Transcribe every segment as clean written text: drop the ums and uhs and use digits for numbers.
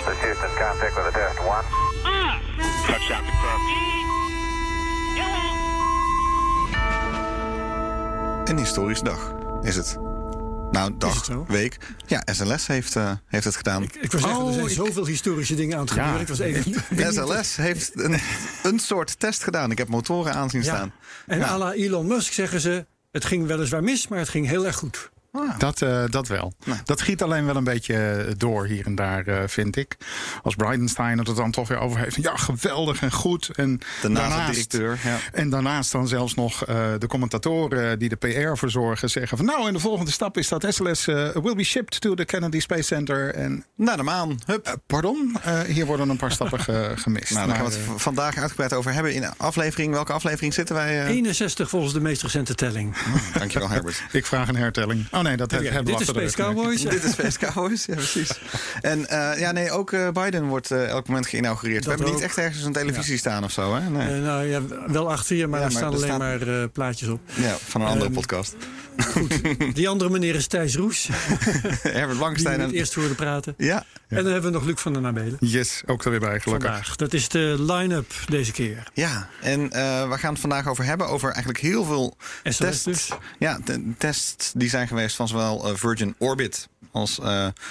Houston, contact with a test 1. Touchdown confirmed. Een historische dag is het. Nou, Is het dag, zo? week. Ja, SLS heeft het gedaan. Ik wil zeggen, er zijn zoveel historische dingen aan het gebeuren. Ik was even SLS heeft een soort test gedaan. Ik heb motoren aan zien staan. En Ja. à la Elon Musk zeggen ze, het ging weliswaar mis, maar het ging heel erg goed. Dat wel. Nee. Dat giet alleen wel een beetje door hier en daar, vind ik. Als Bridenstine het er dan toch weer over heeft. Ja, geweldig en goed. En De NASA-directeur. Ja. En daarnaast dan zelfs nog de commentatoren die de PR verzorgen zeggen van nou, en de volgende stap is dat SLS will be shipped to the Kennedy Space Center. En Naar de maan. Hup. pardon, hier worden een paar stappen gemist. Nou, daar gaan we Maar, het vandaag uitgebreid over hebben in aflevering. Welke aflevering zitten wij? 61 volgens de meest recente telling. Dankjewel, Herbert. ik vraag een hertelling. Oh nee, dat hebben we Dit is achter de Space rug. Cowboys. Dit is Space Cowboys, ja precies. En ook Biden wordt elk moment geïnaugureerd. We Dat hebben niet ook. echt ergens een televisie staan of zo, hè? Nee. Nou ja, wel achter je, maar Ja, er maar staan er alleen staat- maar plaatjes op. Ja, van een andere podcast. Die andere meneer is Thijs Roes, Herbert die Blankenstein. we het eerst hoorden praten. Ja, En dan hebben we nog Luc van der Nabelen. Yes, ook er weer bij, gelukkig. Vandaag. Dat is de line-up deze keer. ja. En we gaan het vandaag over hebben. Over eigenlijk heel veel SLS tests. dus. Ja, tests die zijn geweest van zowel Virgin Orbit als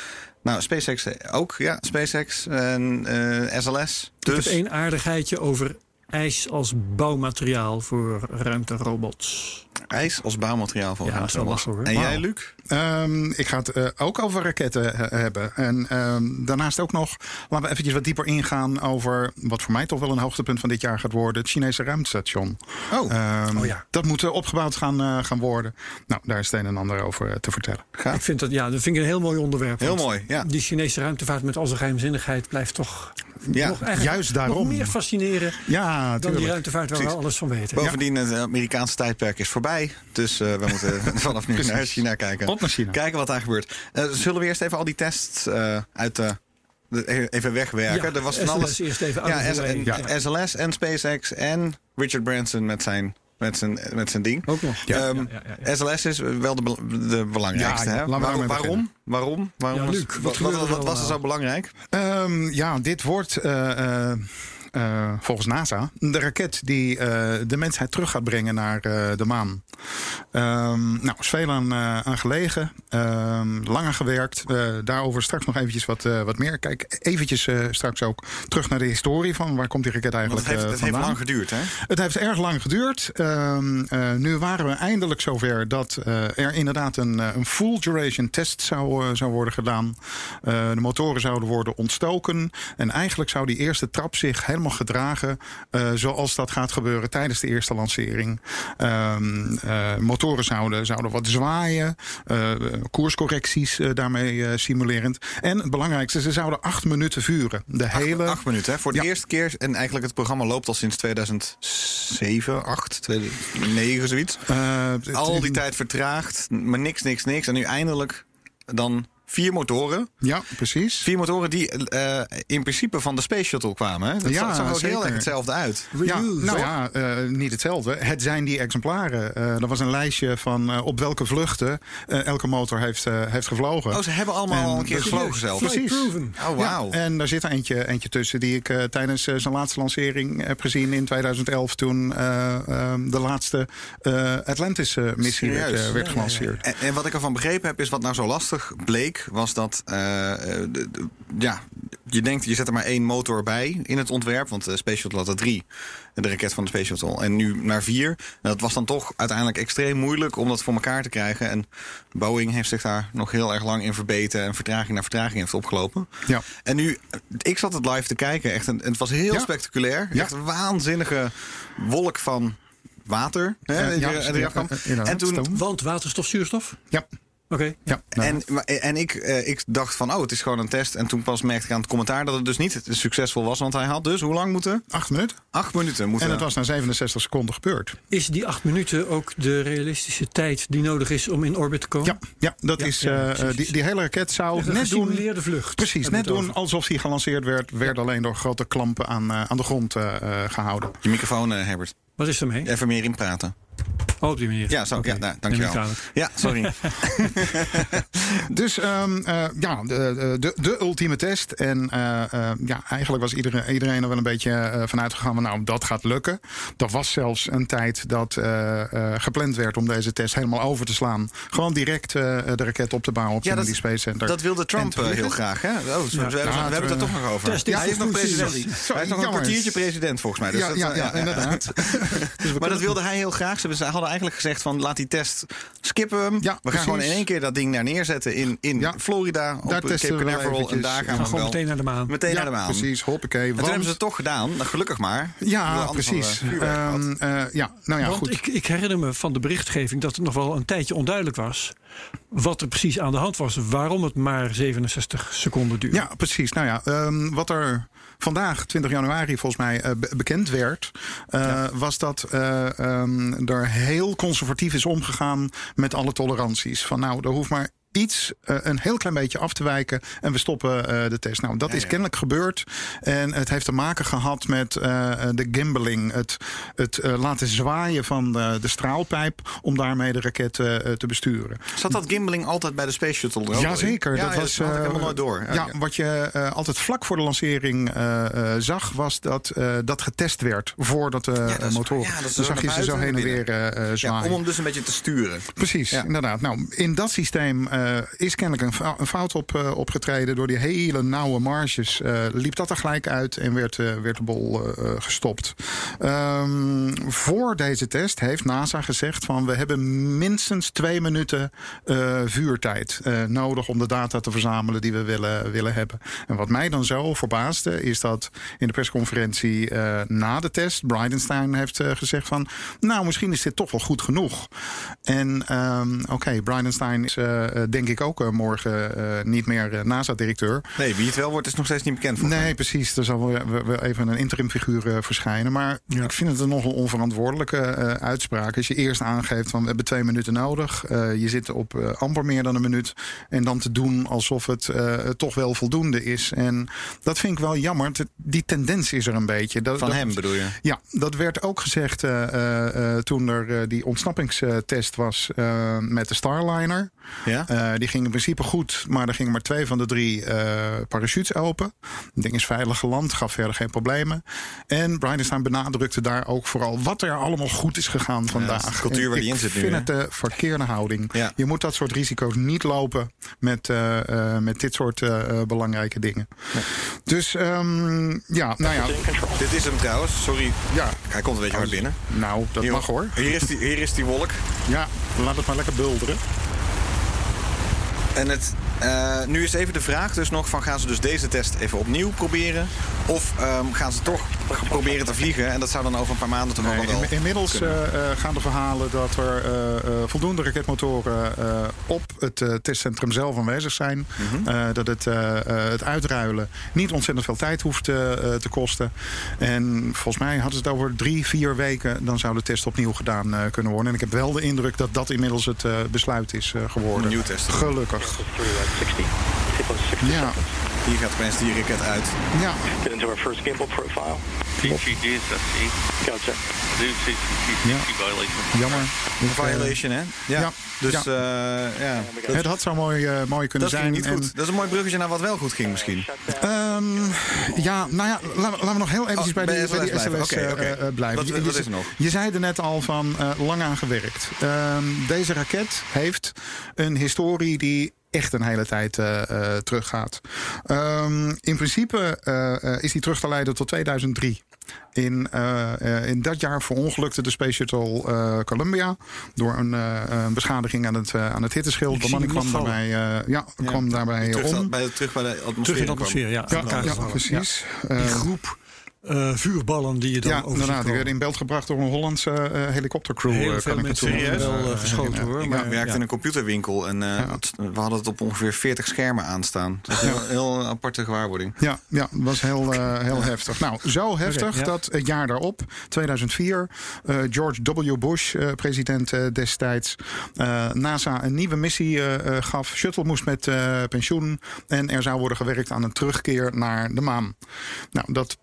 SpaceX ook. Ja, SpaceX en SLS. Ik heb Dus één aardigheidje over ijs als bouwmateriaal voor ruimterobots. ijs als bouwmateriaal voor Ja, dat is wel ruimterobots. lachen, hoor. En jij, Wauw. Luc? Ik ga het ook over raketten hebben. En daarnaast ook nog, laten we eventjes wat dieper ingaan over wat voor mij toch wel een hoogtepunt van dit jaar gaat worden. Het Chinese ruimtestation. Oh, ja. Dat moet opgebouwd gaan worden. Nou, daar is het een en ander over te vertellen. Ik vind dat vind ik een heel mooi onderwerp. Heel want mooi, ja. Die Chinese ruimtevaart met al zijn geheimzinnigheid blijft toch Ja, nog eigenlijk juist daarom. nog meer fascineren Ja, dan die tuurlijk. ruimtevaart waar we Precies. alles van weten. Bovendien, het Amerikaanse tijdperk is voorbij. Dus we moeten vanaf nu naar China kijken. Op naar China. Kijken wat daar gebeurt. Zullen we eerst even al die tests even wegwerken? Ja, er was van SLS alles. eerst even Ja, uit de way. Ja. SLS en SpaceX en Richard Branson met zijn ding. Ook nog. Ja. SLS is wel de belangrijkste. Ja, hè? laten we daarmee Waarom? Ja, Luc, wat gebeurde er wat was er allemaal? zo belangrijk? Dit wordt volgens NASA de raket die de mensheid terug gaat brengen naar de maan. Nou, is veel aan gelegen. Lang aan gewerkt. Daarover straks nog eventjes wat meer. Kijk, eventjes straks ook terug naar de historie van waar komt die raket Want eigenlijk het heeft vandaan. lang geduurd, hè? Het heeft erg lang geduurd. Nu waren we eindelijk zover dat er inderdaad een full duration test zou worden gedaan. De motoren zouden worden ontstoken. En eigenlijk zou die eerste trap zich helemaal gedragen zoals dat gaat gebeuren tijdens de eerste lancering. Motoren zouden wat zwaaien. Koerscorrecties daarmee simulerend. En het belangrijkste, ze zouden 8 minuten vuren. De hele 8 minuten, hè? Voor de eerste keer. En eigenlijk het programma loopt al sinds 2007, 8, 2009, zoiets. Al die tijd vertraagd, maar niks. En nu eindelijk dan 4 motoren. Ja, precies. 4 motoren die in principe van de Space Shuttle kwamen. Hè? Dat Ja, zag ook heel zeker. erg hetzelfde uit. Ja, Reuse. nou ja, niet hetzelfde. Het zijn die exemplaren. Er was een lijstje van op welke vluchten elke motor heeft gevlogen. Oh, ze hebben allemaal al een keer precies. gevlogen zelf. Precies. Proven. Oh, wauw. Ja, en daar zit er eentje tussen die ik tijdens zijn laatste lancering heb gezien in 2011... toen de laatste Atlantis-missie Serieus? werd gelanceerd. En wat ik ervan begrepen heb, is wat nou zo lastig bleek, was dat je denkt, je zet er maar 1 motor bij in het ontwerp. Want de Space Shuttle had er 3, de raket van de Space Shuttle. En nu naar 4. En dat was dan toch uiteindelijk extreem moeilijk om dat voor elkaar te krijgen. En Boeing heeft zich daar nog heel erg lang in verbeten. En vertraging na vertraging heeft opgelopen. Ja. En nu, ik zat het live te kijken. Echt het was heel spectaculair. Ja. Echt een waanzinnige wolk van water. Hè, die eraf kwam. En toen, Want waterstof, zuurstof? Ja. Oké. Ja, En ik dacht van, het is gewoon een test. En toen pas merkte ik aan het commentaar dat het dus niet succesvol was. Want hij had dus, hoe lang moeten? 8 minuten. 8 minuten moeten. En het was na 67 seconden gebeurd. Is die 8 minuten ook de realistische tijd die nodig is om in orbit te komen? Ja, dat Ja, is precies. die hele raket zou Een net doen. gesimuleerde vlucht. Precies, hebben net we het doen over. alsof die gelanceerd werd alleen door grote klampen aan de grond gehouden. Je microfoon, Herbert. Wat is er mee? Even meer inpraten. Oh, op die manier. Ja, zo. Oké. Ja, nou, Neem me dankjewel. niet kwalijk. Ja, sorry. Dus de ultieme test. En eigenlijk was iedereen er wel een beetje vanuit gegaan van nou, dat gaat lukken. Er was zelfs een tijd dat gepland werd om deze test helemaal over te slaan. Gewoon direct de raket op te bouwen op Kennedy Space Center. Dat wilde Trump heel graag. Hè? We hebben het er toch nog over. Hij is nog president. Hij is nog een kwartiertje president volgens mij. Dus ja, inderdaad. Maar dat wilde hij heel graag. Ze hadden eigenlijk gezegd van laat die test skippen hem. Ja, we gaan gewoon in één keer dat ding daar neerzetten in Florida. Op Cape Canaveral. En daar gaan we gewoon meteen naar de maan. Meteen naar de maan. Precies, hoppakee. En toen hebben ze het toch gedaan. Nou, gelukkig maar. Ja, precies. Goed. Ik herinner me van de berichtgeving dat het nog wel een tijdje onduidelijk was wat er precies aan de hand was. Waarom het maar 67 seconden duurde. Ja, precies. Nou ja, wat er vandaag, 20 januari, volgens mij bekend werd, was dat er heel conservatief is omgegaan met alle toleranties. Van nou, er hoeft maar een heel klein beetje af te wijken en we stoppen de test. Nou, dat is kennelijk gebeurd. En het heeft te maken gehad met de gimbaling. Het laten zwaaien van de straalpijp om daarmee de raket te besturen. Zat dat gimbaling altijd bij de Space Shuttle? Jazeker. Ja, dat had ik helemaal nooit door. Wat je altijd vlak voor de lancering zag, was dat getest werd voordat de motoren. Dan zag je ze zo heen en weer zwaaien. Om hem dus een beetje te sturen. Precies, inderdaad. Nou, in dat systeem is kennelijk een fout opgetreden. Door die hele nauwe marges liep dat er gelijk uit en werd de bol gestopt. Voor deze test heeft NASA gezegd van we hebben minstens 2 minuten vuurtijd nodig om de data te verzamelen die we willen hebben. En wat mij dan zo verbaasde is dat in de persconferentie na de test Bridenstine heeft gezegd van nou, misschien is dit toch wel goed genoeg. En Bridenstine is denk ik ook morgen niet meer NASA-directeur. Nee, wie het wel wordt is nog steeds niet bekend. Nee, precies. Er zal wel even een interimfiguur verschijnen. Maar ik vind het een nogal onverantwoordelijke uitspraak. Als je eerst aangeeft van we hebben 2 minuten nodig. Je zit op amper meer dan een minuut. En dan te doen alsof het toch wel voldoende is. En dat vind ik wel jammer. Die tendens is er een beetje. Van hem bedoel je? Ja, dat werd ook gezegd toen er die ontsnappingstest was met de Starliner. Ja? Die ging in principe goed, maar er gingen maar 2 van de 3 parachutes open. Het ding is veilig geland, gaf verder geen problemen. En Bridenstine benadrukte daar ook vooral wat er allemaal goed is gegaan vandaag. De cultuur waar die in zit nu. Ik vind het de verkeerde houding. Ja. Je moet dat soort risico's niet lopen met dit soort belangrijke dingen. Ja. Dus Dit is hem trouwens, sorry. Ja. Hij komt een beetje hard binnen. Nou, dat mag hoor. Hier is die wolk. Ja, laat het maar lekker bulderen. En nu is even de vraag dus nog van gaan ze dus deze test even opnieuw proberen? Of gaan ze toch proberen te vliegen? En dat zou dan over een paar maanden toch ook wel Inmiddels gaan de verhalen dat er voldoende raketmotoren op het testcentrum zelf aanwezig zijn. Mm-hmm. Dat het uitruilen niet ontzettend veel tijd hoeft te kosten. En volgens mij hadden ze het over 3-4 weken. Dan zou de test opnieuw gedaan kunnen worden. En ik heb wel de indruk dat dat inmiddels het besluit is geworden. Een nieuw test. Gelukkig. Ja. Hier gaat opeens die raket uit. Ja. Get into our first gimbal profile. PCD, Gotcha. violation. Jammer. Violation, hè? Ja. Dus het had zo mooi kunnen zijn. Niet goed. Dat is een mooi bruggetje naar wat wel goed ging misschien. Laten we nog heel eventjes bij die SLS blijven. Wat is er nog? Je zei er net al van lang aan gewerkt. Deze raket heeft een historie die echt een hele tijd teruggaat. In principe is die terug te leiden tot 2003. In dat jaar verongelukte de Space Shuttle Columbia door een beschadiging aan het hitteschild. De man kwam daarbij om. Terug bij de atmosfeer. Terug in de atmosfeer, ja. Precies. Die groep vuurballen die je dan over inderdaad, die werden in beeld gebracht door een Hollandse helikoptercrew. Heel veel mensen wel geschoten hoor. Ik werkte in een computerwinkel en we hadden het op ongeveer 40 schermen aanstaan. Dat is een heel aparte gewaarwording. Ja, dat was heel heftig. Nou, zo heftig dat het jaar daarop, 2004, George W. Bush, president destijds, NASA een nieuwe missie gaf. Shuttle moest met pensioen en er zou worden gewerkt aan een terugkeer naar de maan. Nou, dat pakte die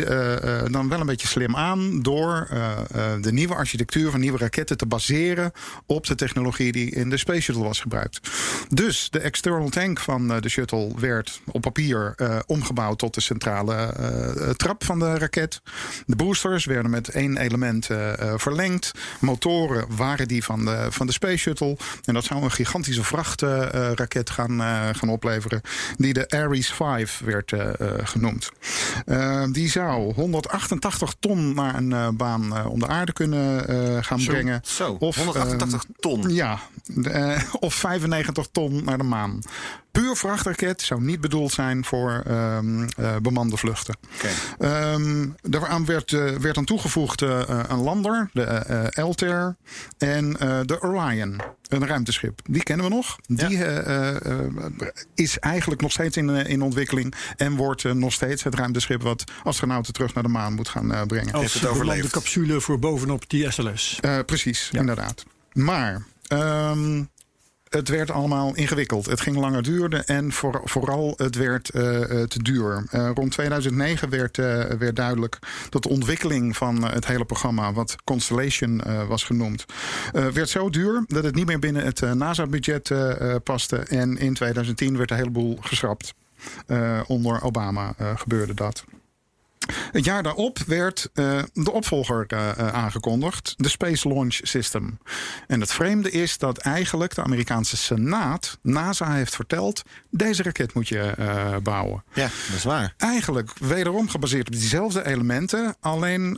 dan wel een beetje slim aan door de nieuwe architectuur van nieuwe raketten te baseren op de technologie die in de Space Shuttle was gebruikt. Dus de external tank van de shuttle werd op papier omgebouwd tot de centrale trap van de raket. De boosters werden met 1 element verlengd. Motoren waren die van de Space Shuttle. En dat zou een gigantische vrachtraket gaan opleveren, die de Ares 5 werd genoemd. Die zou 188 ton naar een baan om de aarde kunnen gaan brengen. Of 188 ton? Ja, of 95 ton naar de maan. Puur vrachtraket, zou niet bedoeld zijn voor bemande vluchten. Daaraan werd dan toegevoegd een lander, de Altair, en de Orion, een ruimteschip. Die kennen we nog. Die is eigenlijk nog steeds in ontwikkeling en wordt nog steeds het ruimteschip wat astronauten terug naar de maan moet gaan brengen. Als het overleefd. De capsule voor bovenop die SLS. Precies, inderdaad. Maar het werd allemaal ingewikkeld. Het ging langer duren en vooral het werd te duur. Rond 2009 werd duidelijk dat de ontwikkeling van het hele programma, wat Constellation was genoemd, werd zo duur dat het niet meer binnen het NASA-budget paste. En in 2010 werd een heleboel geschrapt. Onder Obama gebeurde dat. Het jaar daarop werd de opvolger aangekondigd, de Space Launch System. En het vreemde is dat eigenlijk de Amerikaanse Senaat NASA heeft verteld, deze raket moet je bouwen. Ja, dat is waar. Eigenlijk wederom gebaseerd op diezelfde elementen, alleen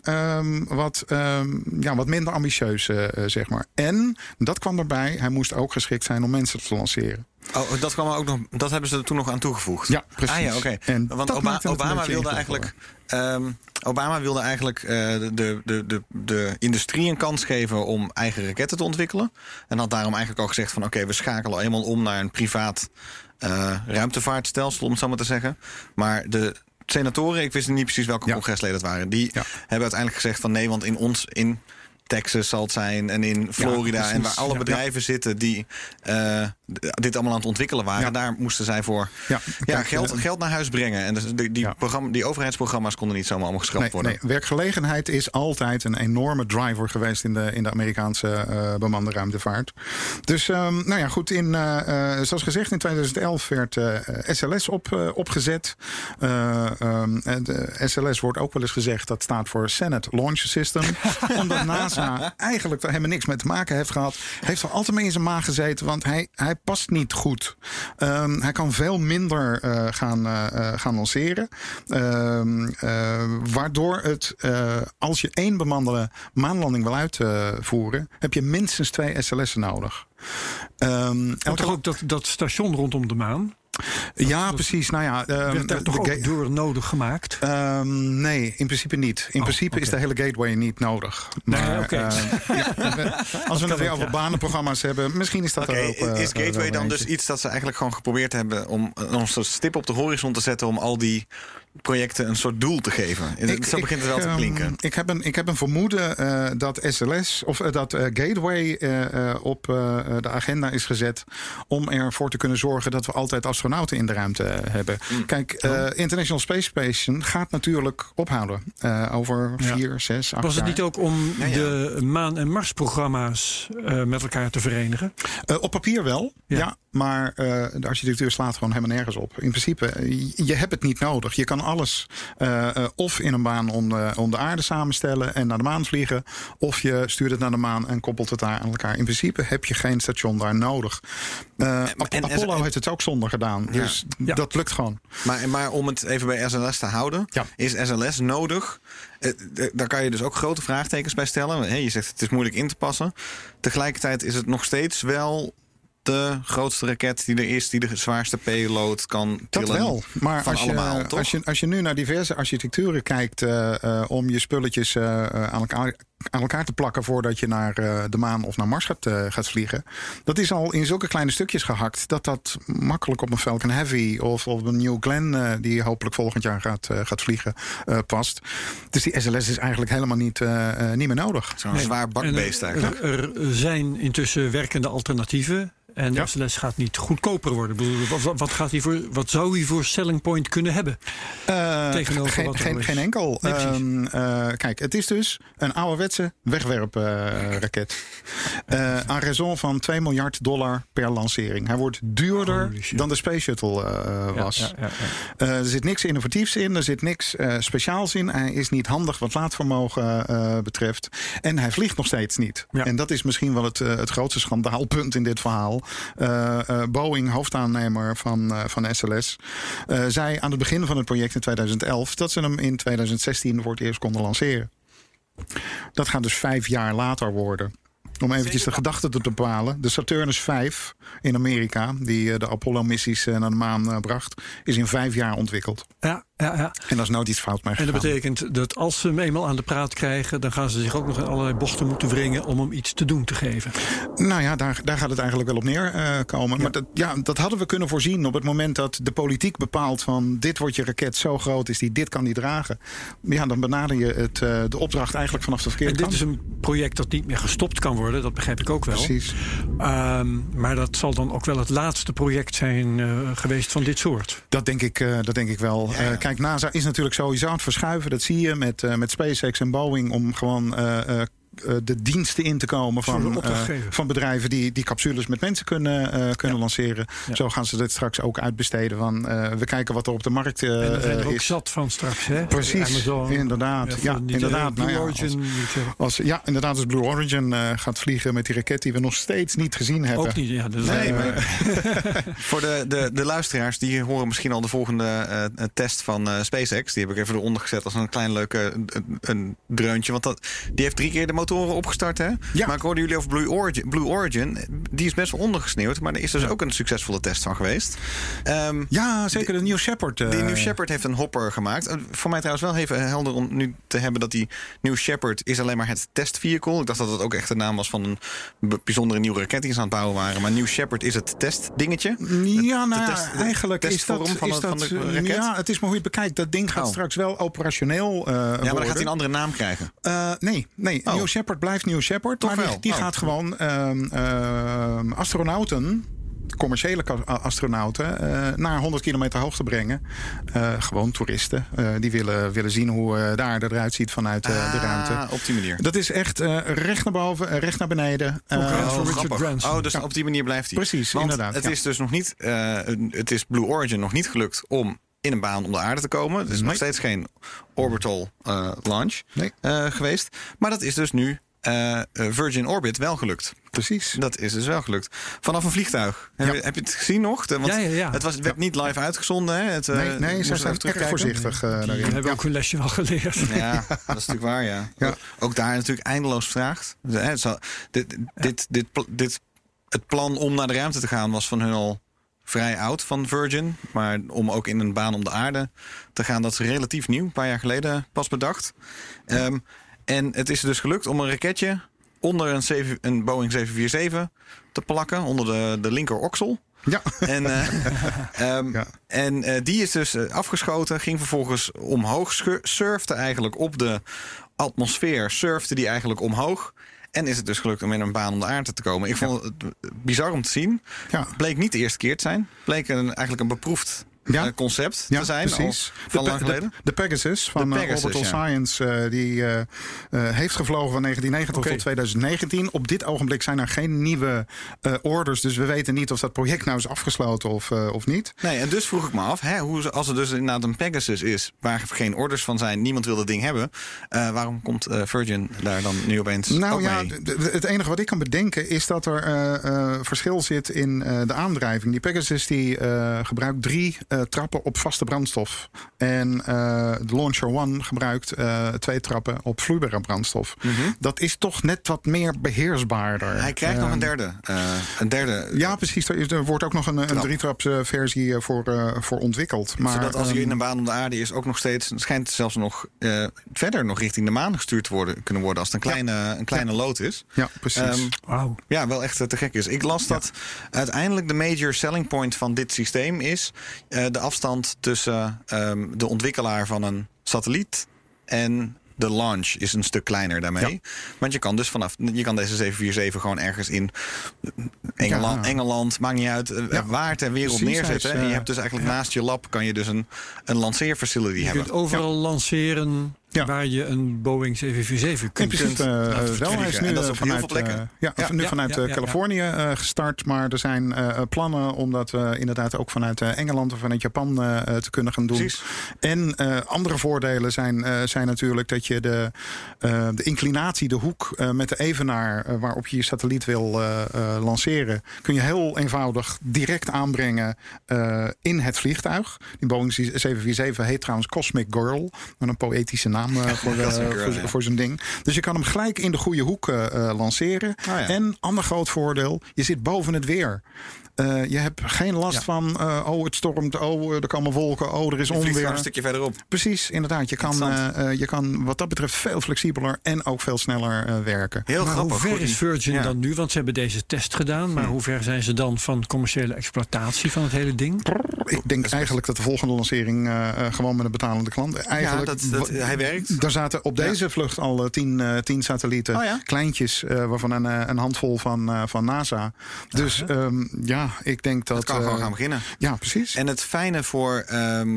wat minder ambitieus, zeg maar. En dat kwam erbij, hij moest ook geschikt zijn om mensen te lanceren. Oh, dat kwam ook nog. Dat hebben ze er toen nog aan toegevoegd. Ja, precies. Ah ja, oké. Want Obama wilde eigenlijk de industrie een kans geven om eigen raketten te ontwikkelen. En had daarom eigenlijk al gezegd van oké, we schakelen eenmaal om naar een privaat ruimtevaartstelsel, om het zo maar te zeggen. Maar de senatoren, ik wist niet precies welke congresleden het waren, die hebben uiteindelijk gezegd van nee, want in Texas zal het zijn en in Florida en waar alle bedrijven zitten die dit allemaal aan het ontwikkelen waren. Daar moesten zij voor geld naar huis brengen. En dus die overheidsprogramma's konden niet zomaar allemaal geschrapt worden. Nee, werkgelegenheid is altijd een enorme driver geweest in de Amerikaanse bemande ruimtevaart. Dus goed, zoals gezegd in 2011 werd SLS opgezet. De SLS wordt ook wel eens gezegd, dat staat voor Senate Launch System. Omdat NASA eigenlijk daar helemaal niks mee te maken heeft gehad. Heeft er altijd mee in zijn maag gezeten, want hij past niet goed. Hij kan veel minder gaan lanceren. Waardoor het, als je 1 bemande maanlanding wil uitvoeren, heb je minstens 2 SLS'en nodig. Toch ook dat station rondom de maan? Ja, precies. Werd daar toch ook door nodig gemaakt? Nee, in principe niet. In principe is de hele gateway niet nodig. Maar als we het weer over banenprogramma's hebben, misschien is dat ook. Is gateway dan dus iets dat ze eigenlijk gewoon geprobeerd hebben om ons een stip op de horizon te zetten om al die projecten een soort doel te geven? Zo begint het wel te klinken. Ik heb een vermoeden dat SLS of dat Gateway op de agenda is gezet om ervoor te kunnen zorgen dat we altijd astronauten in de ruimte hebben. Kijk, International Space Station gaat natuurlijk ophouden over 4, 6, 8 jaar. Was het niet ook om de maan- en Marsprogramma's met elkaar te verenigen? Op papier wel, ja. Maar de architectuur slaat gewoon helemaal nergens op. In principe, je hebt het niet nodig. Je kan alles of in een baan om de aarde samenstellen en naar de maan vliegen, of je stuurt het naar de maan en koppelt het daar aan elkaar. In principe heb je geen station daar nodig. Apollo heeft het ook zonder gedaan. Dus dat lukt gewoon. Maar om het even bij SLS te houden, is SLS nodig? Daar kan je dus ook grote vraagtekens bij stellen. Je zegt het is moeilijk in te passen. Tegelijkertijd is het nog steeds wel de grootste raket die er is, die de zwaarste payload kan tillen. Dat wel, maar als je nu naar diverse architecturen kijkt om je spulletjes aan elkaar aan elkaar te plakken voordat je naar de maan of naar Mars gaat vliegen. Dat is al in zulke kleine stukjes gehakt dat makkelijk op een Falcon Heavy of op een New Glenn, die hopelijk volgend jaar gaat vliegen, past. Dus die SLS is eigenlijk helemaal niet meer nodig. Zo'n zwaar bakbeest eigenlijk. Er zijn intussen werkende alternatieven. En de SLS gaat niet goedkoper worden. Ik bedoel, wat zou hij voor selling point kunnen hebben? Geen enkel. Kijk, het is dus een ouderwetse wegwerpraket. Aan raison van $2 miljard per lancering. Hij wordt duurder dan de Space Shuttle was. Er zit niks innovatiefs in. Er zit niks speciaals in. Hij is niet handig wat laadvermogen betreft. En hij vliegt nog steeds niet. Ja. En dat is misschien wel het grootste schandaalpunt in dit verhaal. Boeing, hoofdaannemer van SLS, zei aan het begin van het project in 2011 dat ze hem in 2016 voor het eerst konden lanceren. Dat gaat dus 5 jaar later worden. Om eventjes de gedachte te bepalen. De Saturnus 5 in Amerika, die de Apollo-missies naar de maan bracht, is in 5 jaar ontwikkeld. Ja. En daar is nooit iets fout mee gegaan. En dat betekent dat als ze hem eenmaal aan de praat krijgen, dan gaan ze zich ook nog in allerlei bochten moeten wringen om hem iets te doen te geven. Nou ja, daar gaat het eigenlijk wel op neerkomen. Maar dat hadden we kunnen voorzien op het moment dat de politiek bepaalt van dit wordt je raket zo groot is, dit kan die dragen. Ja, dan benader je de opdracht eigenlijk vanaf de verkeerde kant. Dit is een project dat niet meer gestopt kan worden, dat begrijp ik ook wel. Precies. Maar dat zal dan ook wel het laatste project zijn geweest van dit soort. Dat denk ik wel. Ja. Kijk, NASA is natuurlijk sowieso aan het verschuiven. Dat zie je met SpaceX en Boeing om gewoon de diensten in te komen van bedrijven die capsules met mensen kunnen lanceren. Ja. Zo gaan ze dit straks ook uitbesteden. We kijken wat er op de markt is. En er zijn er ook zat van straks, hè? Precies, Amazon, inderdaad. Blue Origin. Als Blue Origin gaat vliegen met die raket die we nog steeds niet gezien hebben. Ook niet, ja. Voor de luisteraars, die horen misschien al de volgende test van SpaceX. Die heb ik even eronder gezet als een klein leuke een dreuntje. Want die heeft 3 keer de motoren opgestart, hè? Ja. Maar ik hoorde jullie over Blue Origin. Die is best wel ondergesneeuwd, maar er is dus ook een succesvolle test van geweest. Ja, zeker de New Shepard. Die New Shepard heeft een hopper gemaakt. Voor mij trouwens wel even helder om nu te hebben dat die New Shepard is alleen maar het testvehicle. Ik dacht dat het ook echt de naam was van een bijzondere nieuwe raket die ze aan het bouwen waren. Maar New Shepard is het testdingetje. Eigenlijk is dat van de raket. Ja, het is maar hoe je het bekijkt. Dat ding gaat straks wel operationeel worden. Ja, maar dan gaat hij een andere naam krijgen. Nee. New Shepard blijft New Shepard. Toch maar die gaat gewoon astronauten, commerciële astronauten, naar 100 kilometer hoogte brengen. Gewoon toeristen. Die willen zien hoe daar eruit ziet vanuit de ruimte. Op die manier. Dat is echt recht naar boven, recht naar beneden. Dus op die manier blijft hij. Precies, want inderdaad. Het is dus nog niet. Het is Blue Origin nog niet gelukt om in een baan om de aarde te komen. Het is nog steeds geen orbital launch geweest. Maar dat is dus nu Virgin Orbit wel gelukt. Precies. Dat is dus wel gelukt. Vanaf een vliegtuig. Heb je het gezien nog? Het werd niet live uitgezonden. Hè? Nee, ze zijn erg voorzichtig daarin. We hebben ook een lesje wel geleerd. Ja, dat is natuurlijk waar, ja. Ook daar natuurlijk eindeloos vraagt. Het plan om naar de ruimte te gaan was van hun al vrij oud van Virgin. Maar om ook in een baan om de aarde te gaan, dat is relatief nieuw. Een paar jaar geleden pas bedacht. En het is dus gelukt om een raketje onder een Boeing 747 te plakken. Onder de linker oksel. Ja. En die is dus afgeschoten. Ging vervolgens omhoog. Surfte eigenlijk op de atmosfeer. Surfte die eigenlijk omhoog. En is het dus gelukt om in een baan om de aarde te komen. Ik vond het bizar om te zien. Ja. Bleek niet de eerste keer te zijn. Bleek eigenlijk een beproefd concept te zijn. Precies. Van lang geleden. De Pegasus van Orbital Science. Die heeft gevlogen van 1990 tot 2019. Op dit ogenblik zijn er geen nieuwe orders. Dus we weten niet of dat project nou is afgesloten of niet. Nee, en dus vroeg ik me af. Als er dus inderdaad een Pegasus is waar geen orders van zijn. Niemand wil dat ding hebben. Waarom komt Virgin daar dan nu opeens ook mee? Het enige wat ik kan bedenken is dat er verschil zit in de aandrijving. Die Pegasus die gebruikt 3 trappen op vaste brandstof. En de Launcher One gebruikt 2 trappen op vloeibare brandstof. Mm-hmm. Dat is toch net wat meer beheersbaarder. Hij krijgt nog een derde. Ja, precies. Er wordt ook nog een 3-traps versie voor ontwikkeld. Maar, zodat als hij in een baan om de aarde is, ook nog steeds, schijnt zelfs nog verder nog richting de maan gestuurd kunnen worden als het een kleine lood is. Ja, precies. Wauw. Ja, wel echt te gek is. Ik las dat uiteindelijk de major selling point van dit systeem is de afstand tussen de ontwikkelaar van een satelliet en de launch is een stuk kleiner daarmee. Ja. Want je kan dus je kan deze 747 gewoon ergens in Engeland, maakt niet uit, waar ter wereld neerzetten. En je hebt dus eigenlijk naast je lab kan je dus een lanceerfacility hebben. Je kunt overal lanceren waar je een Boeing 747 kunt wel. Hij is nu en dat is op heel veel plekken. Vanuit Californië gestart. Maar er zijn plannen om dat inderdaad ook vanuit Engeland of vanuit Japan te kunnen gaan doen. Precies. En andere voordelen zijn natuurlijk dat je de inclinatie, de hoek met de evenaar waarop je satelliet wil lanceren, kun je heel eenvoudig direct aanbrengen in het vliegtuig. Die Boeing 747 heet trouwens Cosmic Girl, met een poëtische naam voor zijn ding. Dus je kan hem gelijk in de goede hoek lanceren. En ander groot voordeel, je zit boven het weer. Je hebt geen last van het stormt, er komen wolken, er is onweer. Vliegt een stukje verderop. Precies, inderdaad. Je kan wat dat betreft veel flexibeler en ook veel sneller werken. Heel grappig. Hoe ver is Virgin dan nu? Want ze hebben deze test gedaan. Maar hoe ver zijn ze dan van commerciële exploitatie van het hele ding? Ik denk eigenlijk dat de volgende lancering gewoon met een betalende klant. Eigenlijk, hij werkt. Daar zaten op deze vlucht al 10 satellieten. Kleintjes, waarvan een handvol van NASA. Dus ik denk dat... Het kan gewoon gaan beginnen. Ja, precies. En het fijne voor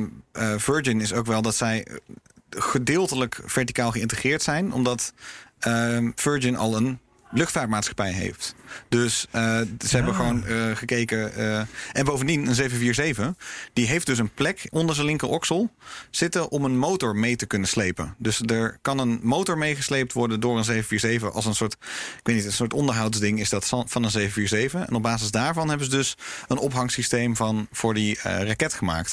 Virgin is ook wel dat zij gedeeltelijk verticaal geïntegreerd zijn. Omdat Virgin al een luchtvaartmaatschappij heeft. Dus ze hebben gewoon gekeken. En bovendien, een 747, die heeft dus een plek onder zijn linker oksel zitten om een motor mee te kunnen slepen. Dus er kan een motor meegesleept worden door een 747 als een soort onderhoudsding is dat van een 747. En op basis daarvan hebben ze dus een ophangsysteem voor die raket gemaakt.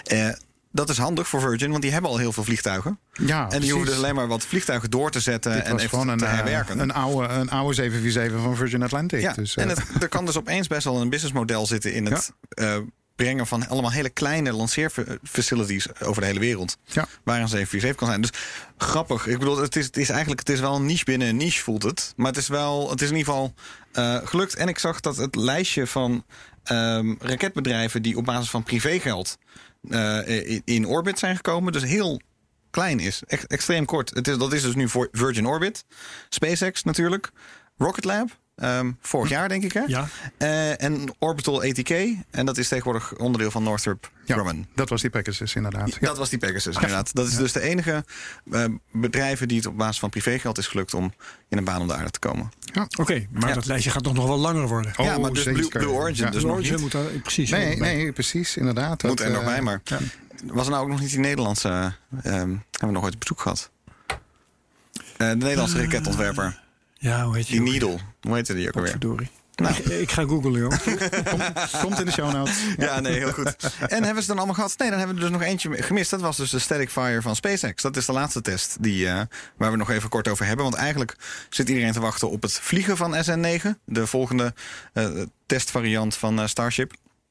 Dat is handig voor Virgin, want die hebben al heel veel vliegtuigen. Ja, en die hoeven dus alleen maar wat vliegtuigen door te zetten en even te herwerken. Een oude 747 van Virgin Atlantic. Ja, dus, en er kan dus opeens best wel een businessmodel zitten in het brengen van allemaal hele kleine lanceerfacilities over de hele wereld. Ja. Waar een 747 kan zijn. Dus grappig. Ik bedoel, het is wel een niche binnen een niche, voelt het. Maar het is in ieder geval gelukt. En ik zag dat het lijstje van raketbedrijven die op basis van privégeld in orbit zijn gekomen, dus heel klein is. Echt extreem kort. Dat is dus nu voor Virgin Orbit, SpaceX natuurlijk, Rocket Lab, vorig jaar denk ik hè? Ja. En Orbital ATK, en dat is tegenwoordig onderdeel van Northrop Grumman. Dat was die Pegasus inderdaad. Ja. Dat was die Pegasus inderdaad. Dat is dus de enige bedrijven die het op basis van privégeld is gelukt om in een baan om de aarde te komen. Ja. Oké, maar dat lijstje gaat nog wel langer worden. Ja, maar dus Blue Origin. Dus Blue Origin moet daar precies Nee, precies, inderdaad. Moet er nog bij, maar was er nou ook nog niet die Nederlandse... hebben we nog ooit op bezoek gehad? De Nederlandse raketontwerper. Ja, hoe heet die? Die Needle. Hoe heette die ook alweer? Verdorie. Nou. Ik ga googlen, joh. Komt in de show notes. Ja, nee, heel goed. En hebben ze dan allemaal gehad? Nee, dan hebben we dus nog eentje gemist. Dat was dus de Static Fire van SpaceX. Dat is de laatste test waar we nog even kort over hebben. Want eigenlijk zit iedereen te wachten op het vliegen van SN9. De volgende testvariant van Starship.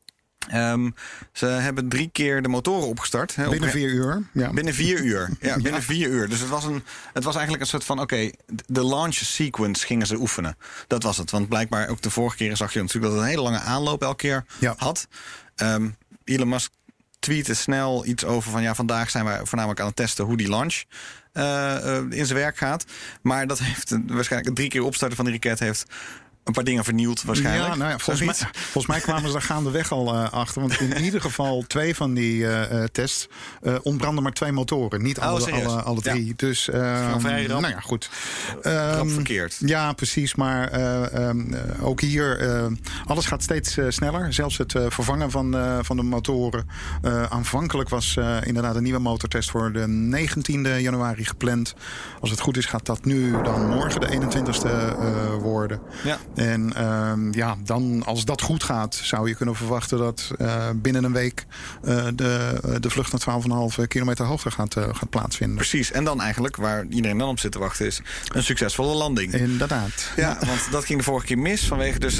Ze hebben 3 keer de motoren opgestart. Binnen 4 uur. Ja. Binnen 4 uur. Ja, binnen 4 uur. Dus het was eigenlijk een soort van... de launch sequence gingen ze oefenen. Dat was het. Want blijkbaar ook de vorige keren zag je natuurlijk dat het een hele lange aanloop elke keer had. Elon Musk tweette snel iets over van... vandaag zijn wij voornamelijk aan het testen hoe die launch in zijn werk gaat. Maar dat heeft waarschijnlijk 3 keer opstarten van die raket heeft... een paar dingen vernield waarschijnlijk. Ja, volgens mij kwamen ze daar gaandeweg al achter. Want in ieder geval 2 van die tests ontbranden maar 2 motoren. Niet alle 3. Ja. Dus vrij rap. Nou ja, goed. Rap verkeerd. Ja, precies. Maar ook hier, alles gaat steeds sneller. Zelfs het vervangen van de motoren. Aanvankelijk was inderdaad een nieuwe motortest voor de 19e januari gepland. Als het goed is, gaat dat nu dan morgen de 21ste worden. Ja. En dan als dat goed gaat, zou je kunnen verwachten dat binnen een week de vlucht naar 12,5 kilometer hoogte gaat plaatsvinden. Precies, en dan eigenlijk, waar iedereen dan op zit te wachten, is een succesvolle landing. Inderdaad. Ja, want dat ging de vorige keer mis vanwege dus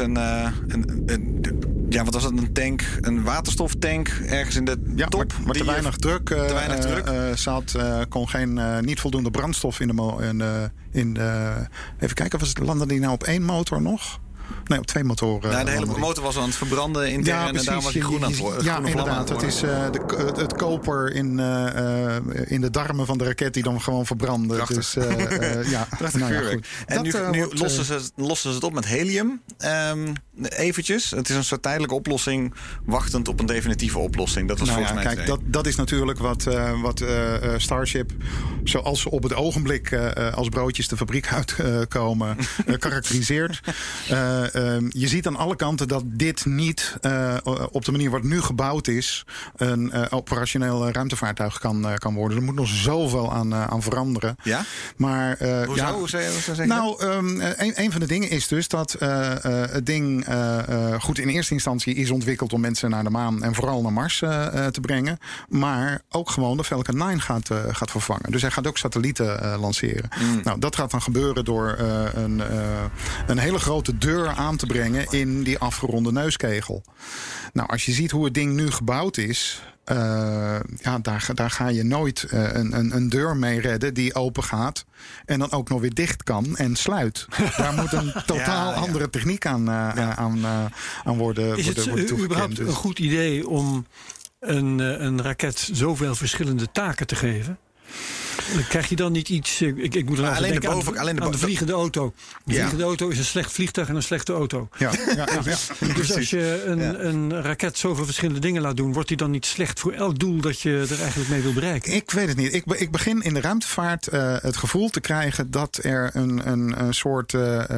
wat was het, een tank, een waterstoftank ergens in de top. Maar te weinig druk. Kon niet voldoende brandstof in de even kijken, landde die nou op 1 motor nog? Nee, op 2 motoren. De hele motor was aan het verbranden intern en daarom was hij groen aan het worden. Ja, inderdaad. Het is het koper in de darmen van de raket die dan gewoon verbrandde. Prachtig. Dus, Prachtig vuurwerk. En nu lossen ze het op met helium. Eventjes. Het is een soort tijdelijke oplossing, wachtend op een definitieve oplossing. Dat was volgens mij kijk, dat is natuurlijk wat Starship, zoals ze op het ogenblik als broodjes de fabriek uitkomen, karakteriseert. Je ziet aan alle kanten dat dit niet op de manier wat nu gebouwd is een operationeel ruimtevaartuig kan worden. Er moet nog zoveel aan veranderen. Ja? Maar, Hoezo? Hoe zou je zeggen? Nou, een van de dingen is dus dat het ding goed in eerste instantie is ontwikkeld om mensen naar de maan en vooral naar Mars te brengen. Maar ook gewoon de Falcon 9 gaat vervangen. Dus hij gaat ook satellieten lanceren. Nou, dat gaat dan gebeuren door een hele grote deur aan te brengen in die afgeronde neuskegel. Nou, als je ziet hoe het ding nu gebouwd is, daar ga je nooit een deur mee redden die open gaat en dan ook nog weer dicht kan en sluit. Daar moet een totaal andere techniek aan worden Is het überhaupt een goed idee om een raket zoveel verschillende taken te geven? Krijg je dan niet iets... Ik moet aan de vliegende auto. De vliegende auto is een slecht vliegtuig en een slechte auto. Ja. Dus als je een raket zoveel verschillende dingen laat doen, wordt die dan niet slecht voor elk doel dat je er eigenlijk mee wil bereiken? Ik weet het niet. Ik begin in de ruimtevaart het gevoel te krijgen dat er een soort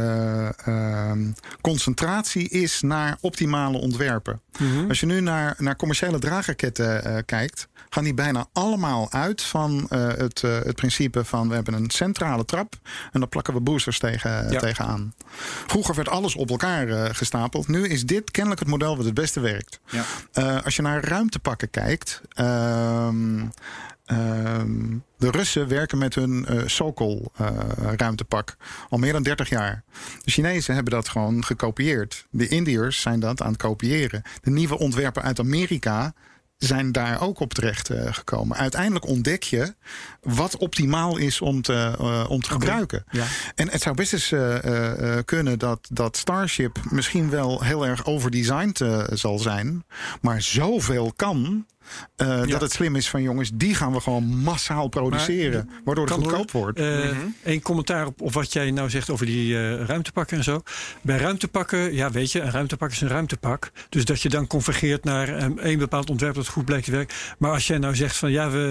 concentratie is naar optimale ontwerpen. Mm-hmm. Als je nu naar commerciële draagraketten kijkt, gaan die bijna allemaal uit van het principe van we hebben een centrale trap en dan plakken we boosters tegenaan. Vroeger werd alles op elkaar gestapeld. Nu is dit kennelijk het model wat het beste werkt. Ja. Als je naar ruimtepakken kijkt, de Russen werken met hun Sokol ruimtepak al meer dan 30 jaar. De Chinezen hebben dat gewoon gekopieerd. De Indiërs zijn dat aan het kopiëren. De nieuwe ontwerpen uit Amerika zijn daar ook op terecht gekomen. Uiteindelijk ontdek je wat optimaal is om te gebruiken. Ja. En het zou best eens kunnen dat Starship misschien wel heel erg overdesigned zal zijn, maar zoveel kan dat het slim is van jongens, die gaan we gewoon massaal produceren, waardoor het goedkoop wordt. Een commentaar op wat jij nou zegt over die ruimtepakken en zo. Bij ruimtepakken, weet je, een ruimtepak is een ruimtepak. Dus dat je dan convergeert naar een bepaald ontwerp dat goed blijkt te werken. Maar als jij nou zegt van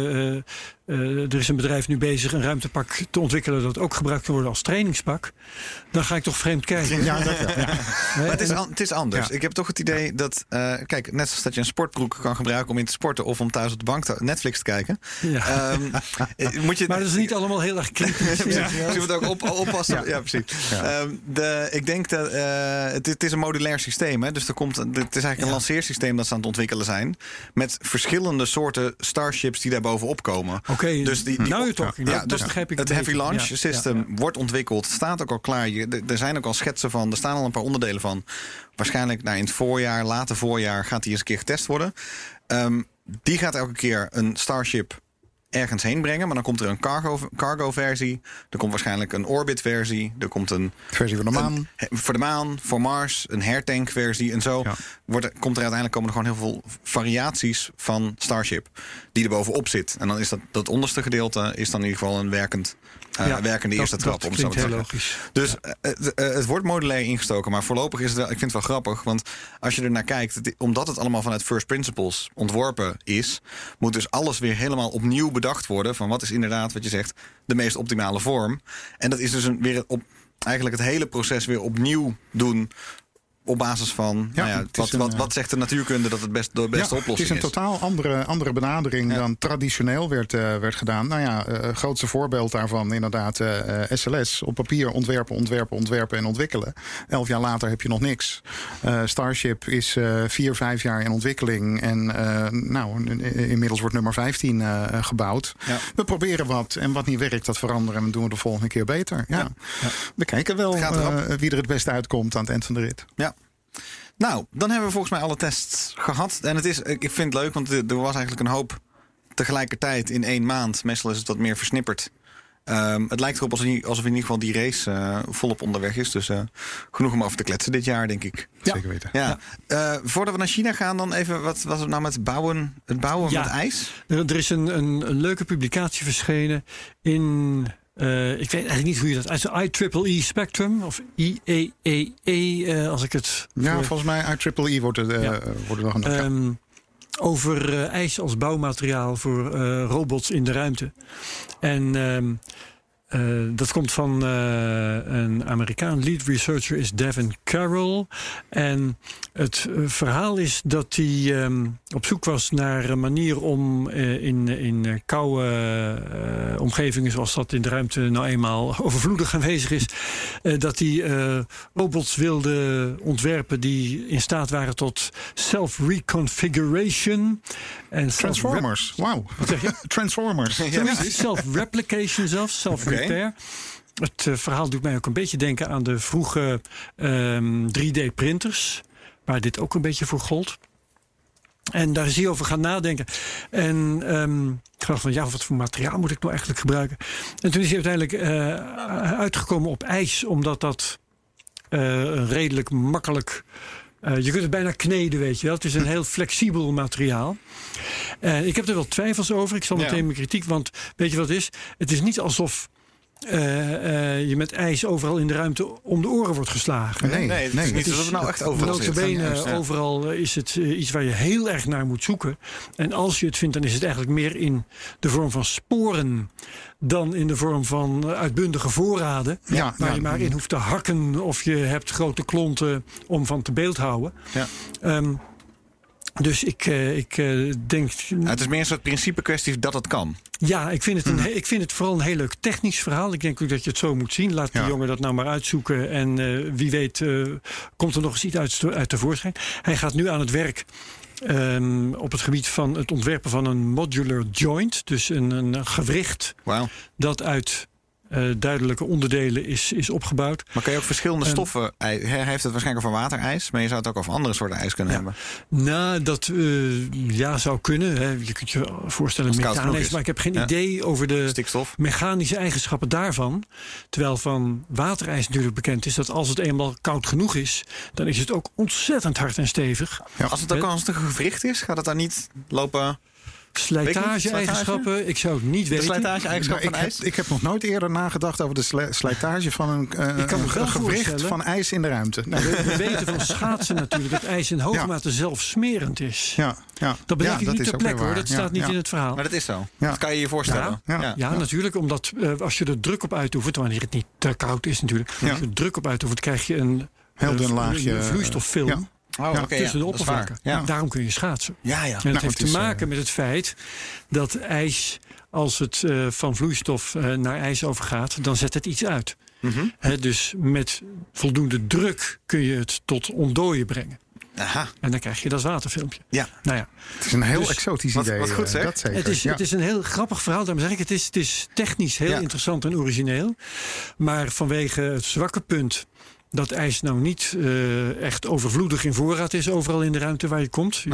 er is een bedrijf nu bezig een ruimtepak te ontwikkelen dat ook gebruikt kan worden als trainingspak, dan ga ik toch vreemd kijken. Maar het is anders. Ja. Ik heb toch het idee dat, kijk, net zoals dat je een sportbroek kan gebruiken om in te sporten of om thuis op de bank Netflix te kijken. Ja. Maar dat is niet allemaal heel erg kritisch. Je moet ook oppassen. Ja, precies. Ja. Ik denk dat het is een modulair systeem. Hè? Dus het is eigenlijk een lanceersysteem dat ze aan het ontwikkelen zijn. Met verschillende soorten Starships die daar bovenop komen. Oké, dus dat begrijp ik. Het Heavy Launch System wordt ontwikkeld. Staat ook al klaar. Er zijn ook al schetsen van. Er staan al een paar onderdelen van. Waarschijnlijk in het voorjaar, later voorjaar gaat die eens een keer getest worden. Die gaat elke keer een Starship ergens heen brengen. Maar dan komt er een cargo versie. Er komt waarschijnlijk een orbit versie. Er komt een versie voor de maan. Voor de maan, voor Mars. Een hairtank versie. En zo komt er uiteindelijk komen er gewoon heel veel variaties van Starship. Die er bovenop zit. En dan is dat onderste gedeelte is dan in ieder geval een werkende eerste trap. Dat klinkt heel logisch. Dus het wordt modulair ingestoken. Maar voorlopig is het wel, ik vind het wel grappig. Want als je er naar kijkt, omdat het allemaal vanuit first principles ontworpen is, moet dus alles weer helemaal opnieuw bedacht worden. Van wat is inderdaad, wat je zegt, de meest optimale vorm. En dat is dus eigenlijk het hele proces weer opnieuw doen op basis van wat zegt de natuurkunde dat het de beste oplossing is. Het is een totaal andere benadering dan traditioneel werd gedaan. Grootste voorbeeld daarvan inderdaad SLS. Op papier ontwerpen en ontwikkelen. 11 jaar later heb je nog niks. Starship is 4-5 jaar in ontwikkeling. En inmiddels wordt nummer 15 gebouwd. Ja. We proberen wat. En wat niet werkt, dat veranderen. En dat doen we de volgende keer beter. Ja. We kijken wel wie er het beste uitkomt aan het eind van de rit. Ja. Nou, dan hebben we volgens mij alle tests gehad. En ik vind het leuk, want er was eigenlijk een hoop tegelijkertijd in 1 maand. Meestal is het wat meer versnipperd. Het lijkt erop alsof in ieder geval die race volop onderweg is. Dus genoeg om over te kletsen dit jaar, denk ik. Ja. Zeker weten. Ja. Voordat we naar China gaan, dan even wat was het nou met het bouwen met ijs? Er is een leuke publicatie verschenen in... ik weet eigenlijk niet hoe je dat uit IEEE Spectrum of IEEE als ik het... volgens mij IEEE wordt er dan genoemd. Over ijs als bouwmateriaal voor robots in de ruimte. En dat komt van een Amerikaan. Lead researcher is Devin Carroll. En het verhaal is dat hij op zoek was naar een manier om in koude omgevingen, zoals dat in de ruimte nou eenmaal overvloedig aanwezig is, dat hij robots wilde ontwerpen die in staat waren tot self-reconfiguration. En Transformers, wauw. Wat zeg je? Transformers. Self-replication zelfs, self-repair. Het verhaal doet mij ook een beetje denken aan de vroege 3D-printers, waar dit ook een beetje voor gold. En daar is hij over gaan nadenken. En ik dacht van, wat voor materiaal moet ik nou eigenlijk gebruiken? En toen is hij uiteindelijk uitgekomen op ijs, omdat dat redelijk makkelijk... je kunt het bijna kneden, weet je wel. Het is een heel flexibel materiaal. Ik heb er wel twijfels over. Ik zal meteen mijn kritiek, want weet je wat het is? Het is niet alsof je met ijs overal in de ruimte om de oren wordt geslagen. Nee, het is niet alsof het nou echt overal zit. Overal is het iets waar je heel erg naar moet zoeken. En als je het vindt, dan is het eigenlijk meer in de vorm van sporen dan in de vorm van uitbundige voorraden. Waar je maar in hoeft te hakken of je hebt grote klonten om van te beeldhouden. Ja. Dus ik denk... het is meer een soort principe kwestie dat het kan. Ja, ik vind het vooral een heel leuk technisch verhaal. Ik denk ook dat je het zo moet zien. Laat die jongen dat nou maar uitzoeken. En wie weet komt er nog eens iets uit tevoorschijn. Hij gaat nu aan het werk op het gebied van het ontwerpen van een modular joint. Dus een gewricht dat uit... duidelijke onderdelen is opgebouwd. Maar kan je ook verschillende stoffen... Hij heeft het waarschijnlijk over waterijs, maar je zou het ook over andere soorten ijs kunnen hebben. Nou, dat zou kunnen. Hè. Je kunt je voorstellen methaanijs, maar ik heb geen idee over de stikstof, mechanische eigenschappen daarvan. Terwijl van waterijs natuurlijk bekend is dat als het eenmaal koud genoeg is, dan is het ook ontzettend hard en stevig. Ja. Als het ook als het een gewricht is, gaat het dan niet lopen... Slijtage-eigenschappen, ik zou het niet weten. De slijtage-eigenschappen van ijs? Ik heb nog nooit eerder nagedacht over de slijtage van een gewricht van ijs in de ruimte. We weten van schaatsen natuurlijk dat ijs in hoge mate zelfsmerend is. Dat bedenk ik niet ter plekke hoor, dat staat niet in het verhaal. Maar dat is zo. Dat kan je je voorstellen. Ja, natuurlijk, omdat als je er druk op uitoefent, wanneer het niet te koud is natuurlijk, als je er druk op uitoefent, krijg je een heel dun laagje vloeistoffilm. Tussen de oppervlakken. Daarom kun je schaatsen. En het heeft te maken met het feit dat ijs, als het van vloeistof naar ijs overgaat, dan zet het iets uit. Dus met voldoende druk kun je het tot ontdooien brengen. Aha. En dan krijg je dat waterfilmpje. Ja. Het is een heel exotisch idee. Wat goed zeg. Het is een heel grappig verhaal. Daarom zeg ik, het is technisch heel interessant en origineel. Maar vanwege het zwakke punt dat ijs nou niet echt overvloedig in voorraad is overal in de ruimte waar je komt.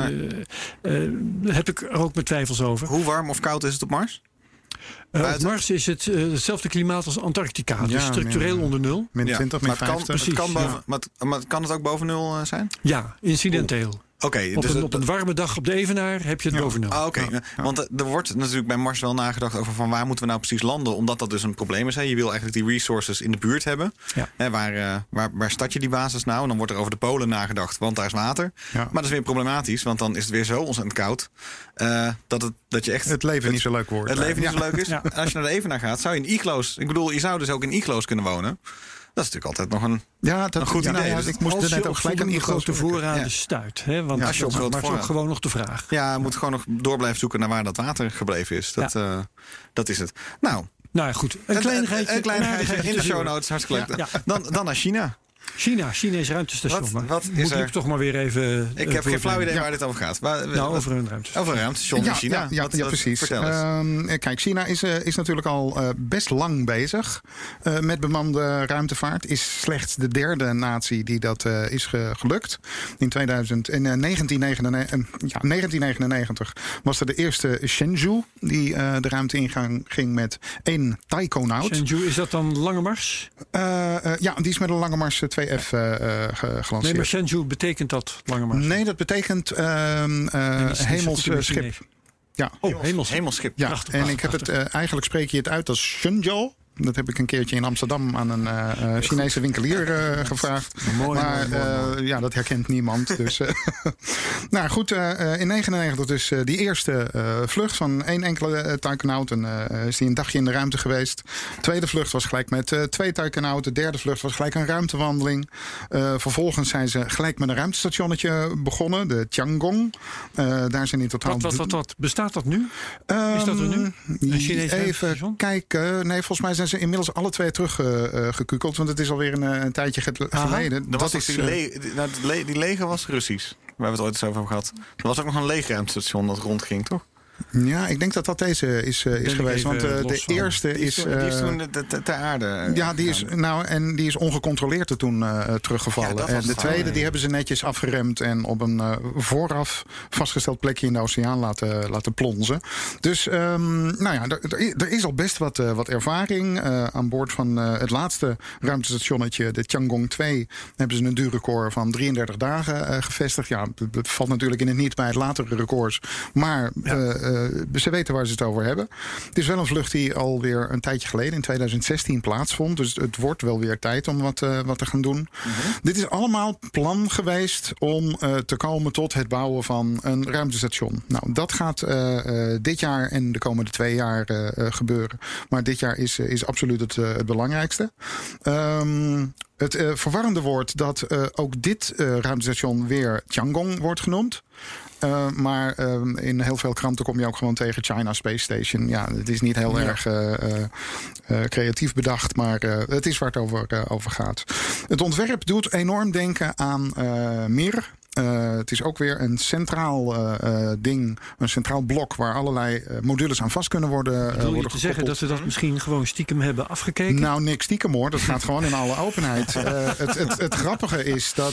Heb ik er ook mijn twijfels over. Hoe warm of koud is het op Mars? Op Mars is het hetzelfde klimaat als Antarctica. Dus structureel onder nul. Min 20, min 50. Maar kan het ook boven nul zijn? Ja, incidenteel. Dus op een warme dag op de Evenaar heb je het boven nul. Want er wordt natuurlijk bij Mars wel nagedacht over van waar moeten we nou precies landen, omdat dat dus een probleem is. Hè. Je wil eigenlijk die resources in de buurt hebben. Hè, waar start je die basis nou? En dan wordt er over de polen nagedacht, want daar is water. Maar dat is weer problematisch, want dan is het weer zo ontzettend koud dat je echt het leven niet zo leuk wordt. Het leven niet zo leuk is. En als je naar de Evenaar gaat, zou je in iglo's... Ik bedoel, je zou dus ook in iglo's kunnen wonen. Dat is natuurlijk altijd nog een... Ja, dat Een goed idee. Ja, Dus ik moest Als er net je ook op gelijk voldoende een grote voorraden stuit. Hè? Want als je op dat grote is ook voorraden- gewoon nog de vraag. Ja, je moet gewoon nog door blijven zoeken naar waar dat water gebleven is. Dat is het. Nou, Nou ja, goed. Een kleinigheidje in de show notes. Hartstikke leuk. Ja. Dan naar China. Chinees ruimtestation. Wat is Moet er? ik toch maar weer even... Ik heb geen flauw idee waar dit over gaat. over een ruimtestation. Over een ruimtestation in China. Ja, precies. Vertel eens. Kijk, China is natuurlijk al best lang bezig met bemande ruimtevaart. Is slechts de derde natie die dat is gelukt. In 1999 was er de eerste Shenzhou die de ruimte ingang ging met 1 taikonaut. Shenzhou, is dat dan Lange Mars? Ja, die is met een Lange Mars 2F gelanceerd. Nee, maar Shenzhou betekent dat Lange Mars? Nee, dat betekent hemelschip. Ja. Oh, Hemelschip. Ja, Prachtig, en ik heb prachtig. het eigenlijk spreek je het uit als Shenzhou. Dat heb ik een keertje in Amsterdam aan een Chinese winkelier gevraagd. Mooi, maar mooi. ja, dat herkent niemand. Dus, nou goed, in 1999 dus die eerste vlucht van 1 enkele taikonaut. Is die een dagje in de ruimte geweest. Tweede vlucht was gelijk met 2 taikonauten. Derde vlucht was gelijk een ruimtewandeling. Vervolgens zijn ze gelijk met een ruimtestationnetje begonnen. De Tiangong. Daar zijn in totaal... Wat? Bestaat dat nu? Is dat er nu? Een Chinees Even ruimtestation? kijken. Nee, volgens mij zijn ze inmiddels alle 2 teruggekukeld. Want het is alweer een tijdje geleden. Dat is die lege was Russisch. Waar we het ooit eens over gehad. Er was ook nog een leeg ruimtestation dat rondging, toch? Ja, ik denk dat deze is geweest. Want de eerste is... Die is toen ter aarde. Ja, die is ongecontroleerd er toen teruggevallen. Ja, en de tweede, die hebben ze netjes afgeremd en op een vooraf vastgesteld plekje in de oceaan laten plonzen. Dus nou ja, er is al best wat ervaring. Aan boord van het laatste ruimtestationnetje, de Tiangong 2, hebben ze een duurrecord van 33 dagen gevestigd. Ja, dat valt natuurlijk in het niet bij het latere records. Maar ze weten waar ze het over hebben. Het is wel een vlucht die alweer een tijdje geleden, in 2016, plaatsvond. Dus het wordt wel weer tijd om wat te gaan doen. Dit is allemaal plan geweest om te komen tot het bouwen van een ruimtestation. Nou, dat gaat dit jaar en de komende 2 jaar gebeuren. Maar dit jaar is absoluut het belangrijkste. Het verwarrende wordt dat ook dit ruimtestation weer Tiangong wordt genoemd. Maar in heel veel kranten kom je ook gewoon tegen China Space Station. Ja, het is niet heel erg creatief bedacht, maar het is waar het over gaat. Het ontwerp doet enorm denken aan Mir. Het is ook weer een centraal ding, een centraal blok waar allerlei modules aan vast kunnen worden. Wil je te zeggen dat ze dat misschien gewoon stiekem hebben afgekeken? Nou, niks stiekem hoor. Dat gaat gewoon in alle openheid. Het grappige is dat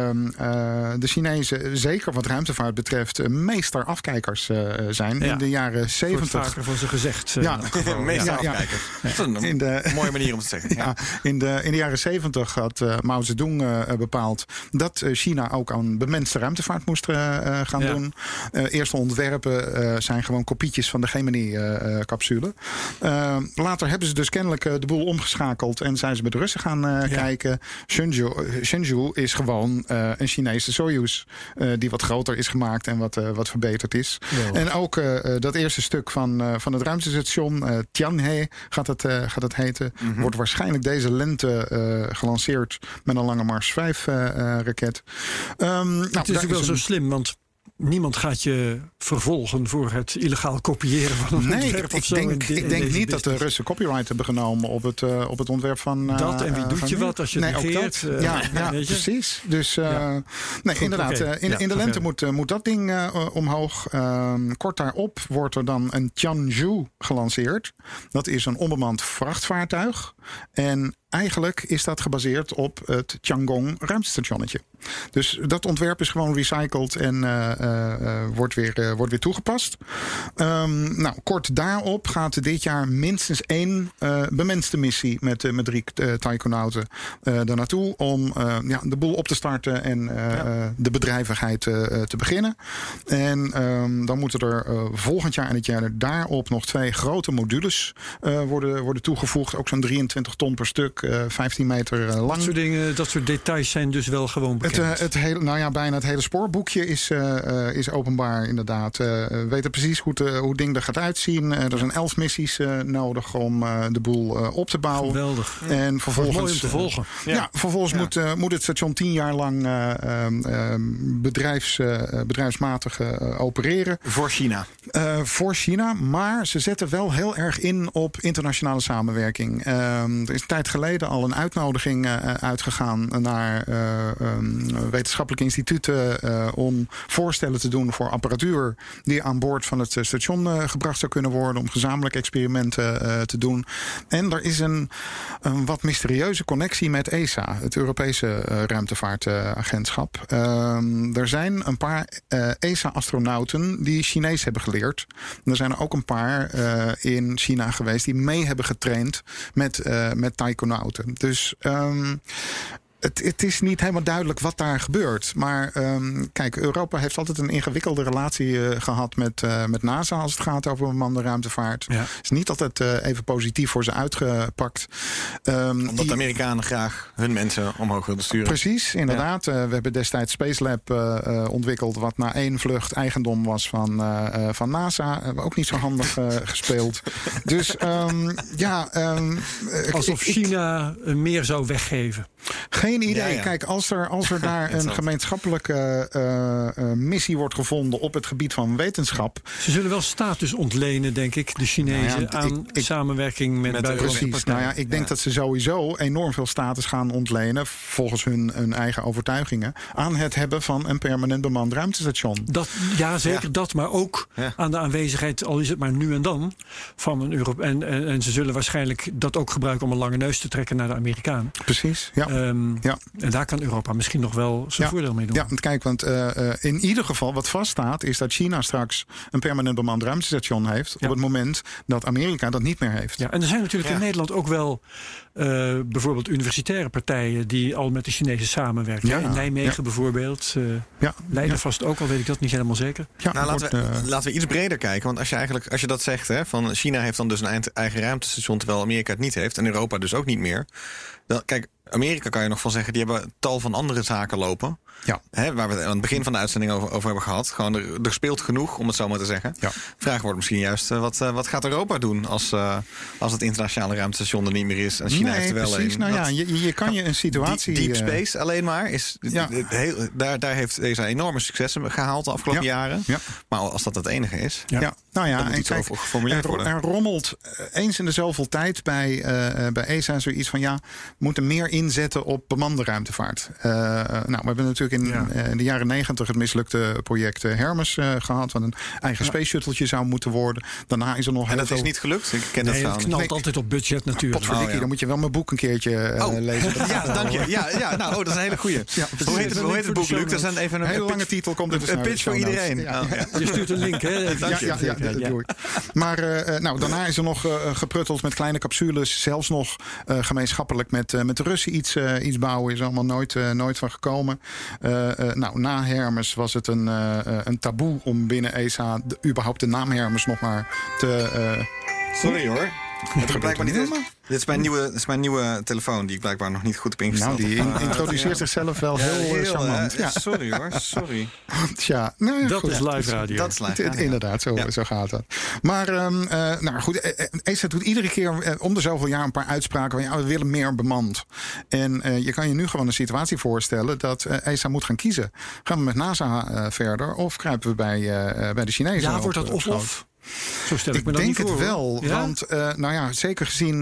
de Chinezen, zeker wat ruimtevaart betreft, meester afkijkers zijn. Ja. In de jaren 70. Wordt vaker van ze gezegd. Ja. Meestal Ja. afkijken. Dat is een mooie manier om te zeggen. Ja. In de jaren 70 had Mao Zedong bepaald dat China ook aan bemenste ruimtevaart moest gaan doen. Eerste ontwerpen zijn gewoon kopietjes van de Gemini-capsule. Later hebben ze dus kennelijk de boel omgeschakeld en zijn ze met de Russen gaan kijken. Shenzhou is gewoon een Chinese Soyuz die wat groter is gemaakt en wat verbeterd is. Ja. En ook dat eerste stuk van het ruimtestation, Tianhe gaat het heten, wordt waarschijnlijk deze lente gelanceerd met een Lange Mars 5 raket. Het is natuurlijk wel zo slim, want niemand gaat je vervolgen voor het illegaal kopiëren van een ontwerp of zo. Ik denk niet dat de Russen copyright hebben genomen op het ontwerp van... dat en wie doet je wat als je het negeert? Ook dat. Ja, precies. Dus nee, goed, inderdaad. Okay. In de lente moet dat ding omhoog. Kort daarop wordt er dan een Tianzhou gelanceerd. Dat is een onbemand vrachtvaartuig. En eigenlijk is dat gebaseerd op het Tiangong ruimtestationnetje. Dus dat ontwerp is gewoon recycled en wordt weer toegepast. Nou, kort daarop gaat dit jaar minstens 1 bemenste missie met 3 taikonauten er naartoe om de boel op te starten en de bedrijvigheid te beginnen. En dan moeten er volgend jaar en het jaar daarop nog 2 grote modules worden toegevoegd. Ook zo'n 23 ton per stuk, 15 meter lang. Dat soort dingen, dat soort details zijn dus wel gewoon bekend. Bijna het hele spoorboekje is openbaar inderdaad. We weten precies hoe het ding er gaat uitzien. Er zijn 11 missies nodig om de boel op te bouwen. Geweldig. En vervolgens, mooi om te volgen. Vervolgens moet het station 10 jaar lang bedrijfsmatig opereren. Voor China. Maar ze zetten wel heel erg in op internationale samenwerking. Er is een tijd geleden al een uitnodiging uitgegaan naar wetenschappelijke instituten om voorstellen te doen voor apparatuur die aan boord van het station gebracht zou kunnen worden om gezamenlijk experimenten te doen. En er is een wat mysterieuze connectie met ESA, het Europese ruimtevaartagentschap. Er zijn een paar ESA-astronauten die Chinees hebben geleerd. Er zijn er ook een paar in China geweest die mee hebben getraind met taikonauten. Dus het is niet helemaal duidelijk wat daar gebeurt. Maar kijk, Europa heeft altijd een ingewikkelde relatie gehad met NASA als het gaat over bemande ruimtevaart. Ja. Is niet altijd even positief voor ze uitgepakt. Omdat de Amerikanen graag hun mensen omhoog wilden sturen. Precies, inderdaad. We hebben destijds Space Lab ontwikkeld wat na 1 vlucht eigendom was van NASA. Hebben we ook niet zo handig gespeeld. Dus alsof China meer zou weggeven. Geen idee. Ja. Kijk, als er daar een gemeenschappelijke missie wordt gevonden op het gebied van wetenschap. Ze zullen wel status ontlenen, denk ik, de Chinezen, aan samenwerking met buitenlandse partijen. Ik denk dat ze sowieso enorm veel status gaan ontlenen, volgens hun eigen overtuigingen, aan het hebben van een permanent bemand ruimtestation. Dat, maar ook aan de aanwezigheid, al is het maar nu en dan, van een Europa. En ze zullen waarschijnlijk dat ook gebruiken om een lange neus te trekken naar de Amerikanen. Precies, ja. En daar kan Europa misschien nog wel zijn voordeel mee doen. Ja, kijk, want in ieder geval wat vaststaat is dat China straks een permanent bemand ruimtestation heeft op het moment dat Amerika dat niet meer heeft. Ja, en er zijn natuurlijk in Nederland ook wel bijvoorbeeld universitaire partijen die al met de Chinezen samenwerken. Ja. In Nijmegen bijvoorbeeld. Leiden vast ook, al weet ik dat niet helemaal zeker. Ja, laten we iets breder kijken. Want als je dat zegt, van China heeft dan dus een eigen ruimtestation, terwijl Amerika het niet heeft en Europa dus ook niet meer. Kijk, Amerika kan je nog van zeggen, die hebben tal van andere zaken lopen. Ja. Waar we het aan het begin van de uitzending over hebben gehad. Gewoon, er speelt genoeg, om het zo maar te zeggen. Ja. Vraag wordt misschien juist, wat gaat Europa doen als het internationale ruimtestation er niet meer is en China heeft er wel precies. Je kan je een situatie... Deep space alleen maar is... Daar heeft ESA enorme successen gehaald de afgelopen jaren. Ja. Maar als dat het enige is... dan moet iets over geformuleerd worden. Er rommelt eens in de zoveel tijd bij ESA zoiets van... we moeten meer inzetten op bemande ruimtevaart. We hebben natuurlijk in de jaren 90 het mislukte project Hermes gehad, wat een eigen space shuttletje zou moeten worden. Daarna is er nog... En dat is niet gelukt? Ik ken dat het knalt altijd op budget natuurlijk. Dan moet je wel mijn boek een keertje lezen. Dank je. Dat is een hele goeie. Hoe heet het boek, Luc? Dat is even een hele lange titel. Komt een pitch voor iedereen. Je stuurt een link, hè? Dank je. Dat doe ik. Maar daarna is er nog geprutteld met kleine capsules. Zelfs nog gemeenschappelijk met de Russen iets bouwen. Is er allemaal nooit van gekomen. Na Hermes was het een taboe om binnen ESA überhaupt de naam Hermes nog maar te... Sorry hoor. Het blijkbaar niet helemaal. Dit is mijn nieuwe telefoon die ik blijkbaar nog niet goed heb ingesteld. Die introduceert zichzelf wel heel charmant. Sorry hoor, sorry. Tja, dat is live radio. Dat is live. Inderdaad, zo gaat dat. Maar goed, ESA doet iedere keer om de zoveel jaar een paar uitspraken van we willen meer bemand. En je kan je nu gewoon een situatie voorstellen dat ESA moet gaan kiezen. Gaan we met NASA verder of kruipen we bij de Chinezen? Ja, wordt dat of? Zo stel ik me denk niet voor, het wel, want zeker gezien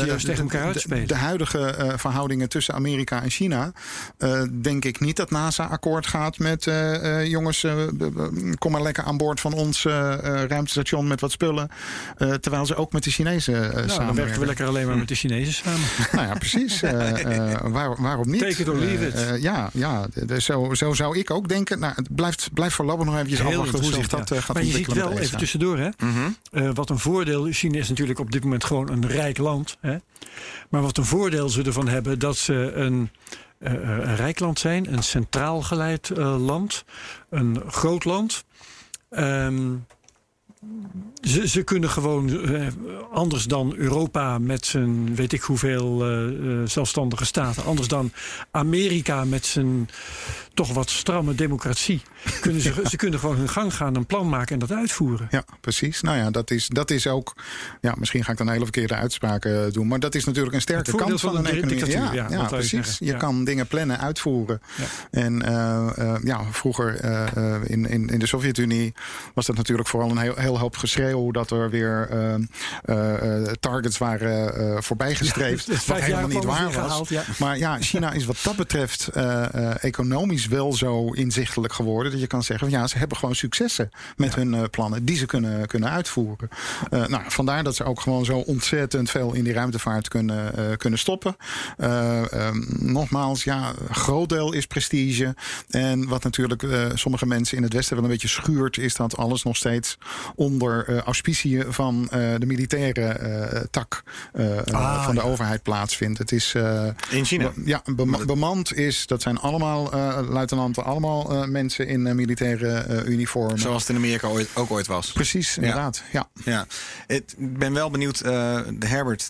de huidige verhoudingen tussen Amerika en China, denk ik niet dat NASA akkoord gaat met jongens, kom maar lekker aan boord van ons ruimtestation met wat spullen, terwijl ze ook met de Chinezen samenwerken. Dan werken we lekker alleen maar met de Chinezen samen. Precies. Waarom niet? Take it or leave it. Zo zou ik ook denken. Het blijft voorlopig nog eventjes afwachten hoe zich dat gaat ontwikkelen. Maar je ziet wel, even tussendoor, wat een voordeel. China is natuurlijk op dit moment gewoon een rijk land. Maar wat een voordeel ze ervan hebben, dat ze een rijk land zijn. Een centraal geleid land. Een groot land. Ze kunnen gewoon Anders dan Europa met zijn weet ik hoeveel zelfstandige staten. Anders dan Amerika met zijn toch wat stramme democratie. Ze kunnen gewoon hun gang gaan, een plan maken en dat uitvoeren. Ja, precies. Nou ja, dat is ook... Ja, misschien ga ik dan hele verkeerde uitspraken doen. Maar dat is natuurlijk een sterke kant van een economie. Ja, precies. Je kan dingen plannen, uitvoeren. Ja. En vroeger in de Sovjet-Unie was dat natuurlijk vooral een heel hoop geschreeuw dat er weer targets waren voorbijgestreefd. Wat helemaal niet waar was. Gehaald, ja. Maar ja, China is wat dat betreft economisch wel zo inzichtelijk geworden dat je kan zeggen, ze hebben gewoon successen met hun plannen die ze kunnen uitvoeren. Vandaar dat ze ook gewoon zo ontzettend veel in die ruimtevaart kunnen stoppen. Nogmaals, een groot deel is prestige. En wat natuurlijk sommige mensen in het Westen wel een beetje schuurt, is dat alles nog steeds onder auspiciën van de militaire tak van de overheid plaatsvindt. Het is in China? Bemand is, dat zijn allemaal luitenanten, allemaal mensen in militaire uniformen. Zoals het in Amerika ook ooit was. Precies, inderdaad. Ja. Ik ben wel benieuwd, Herbert,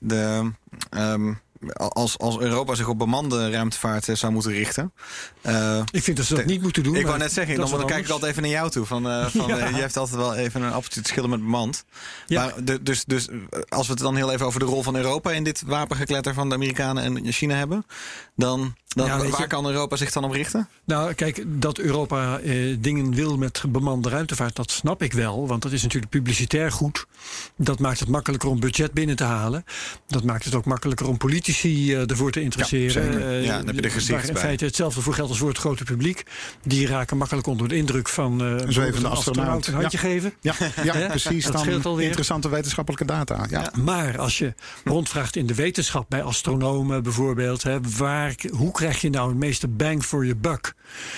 als Europa zich op bemande ruimtevaart zou moeten richten. Ik vind dat ze dat niet moeten doen. Ik wou net zeggen, dan kijk ik altijd even naar jou toe. Je hebt altijd wel even een appeltje te schillen met bemand. Ja. Maar dus als we het dan heel even over de rol van Europa in dit wapengekletter van de Amerikanen en China hebben, dan waar kan Europa zich dan op richten? Nou, kijk, dat Europa dingen wil met bemande ruimtevaart, dat snap ik wel. Want dat is natuurlijk publicitair goed. Dat maakt het makkelijker om budget binnen te halen. Dat maakt het ook makkelijker om politici ervoor te interesseren. Ja, dan heb je de gezicht bij. In feite hetzelfde voor geldt als voor het grote publiek. Die raken makkelijk onder de indruk van een astronaut een handje geven. Ja, precies. Dat scheelt alweer. Interessante wetenschappelijke data. Ja. Maar als je rondvraagt in de wetenschap bij astronomen bijvoorbeeld, hoe krijg je nou het meeste bang for your buck?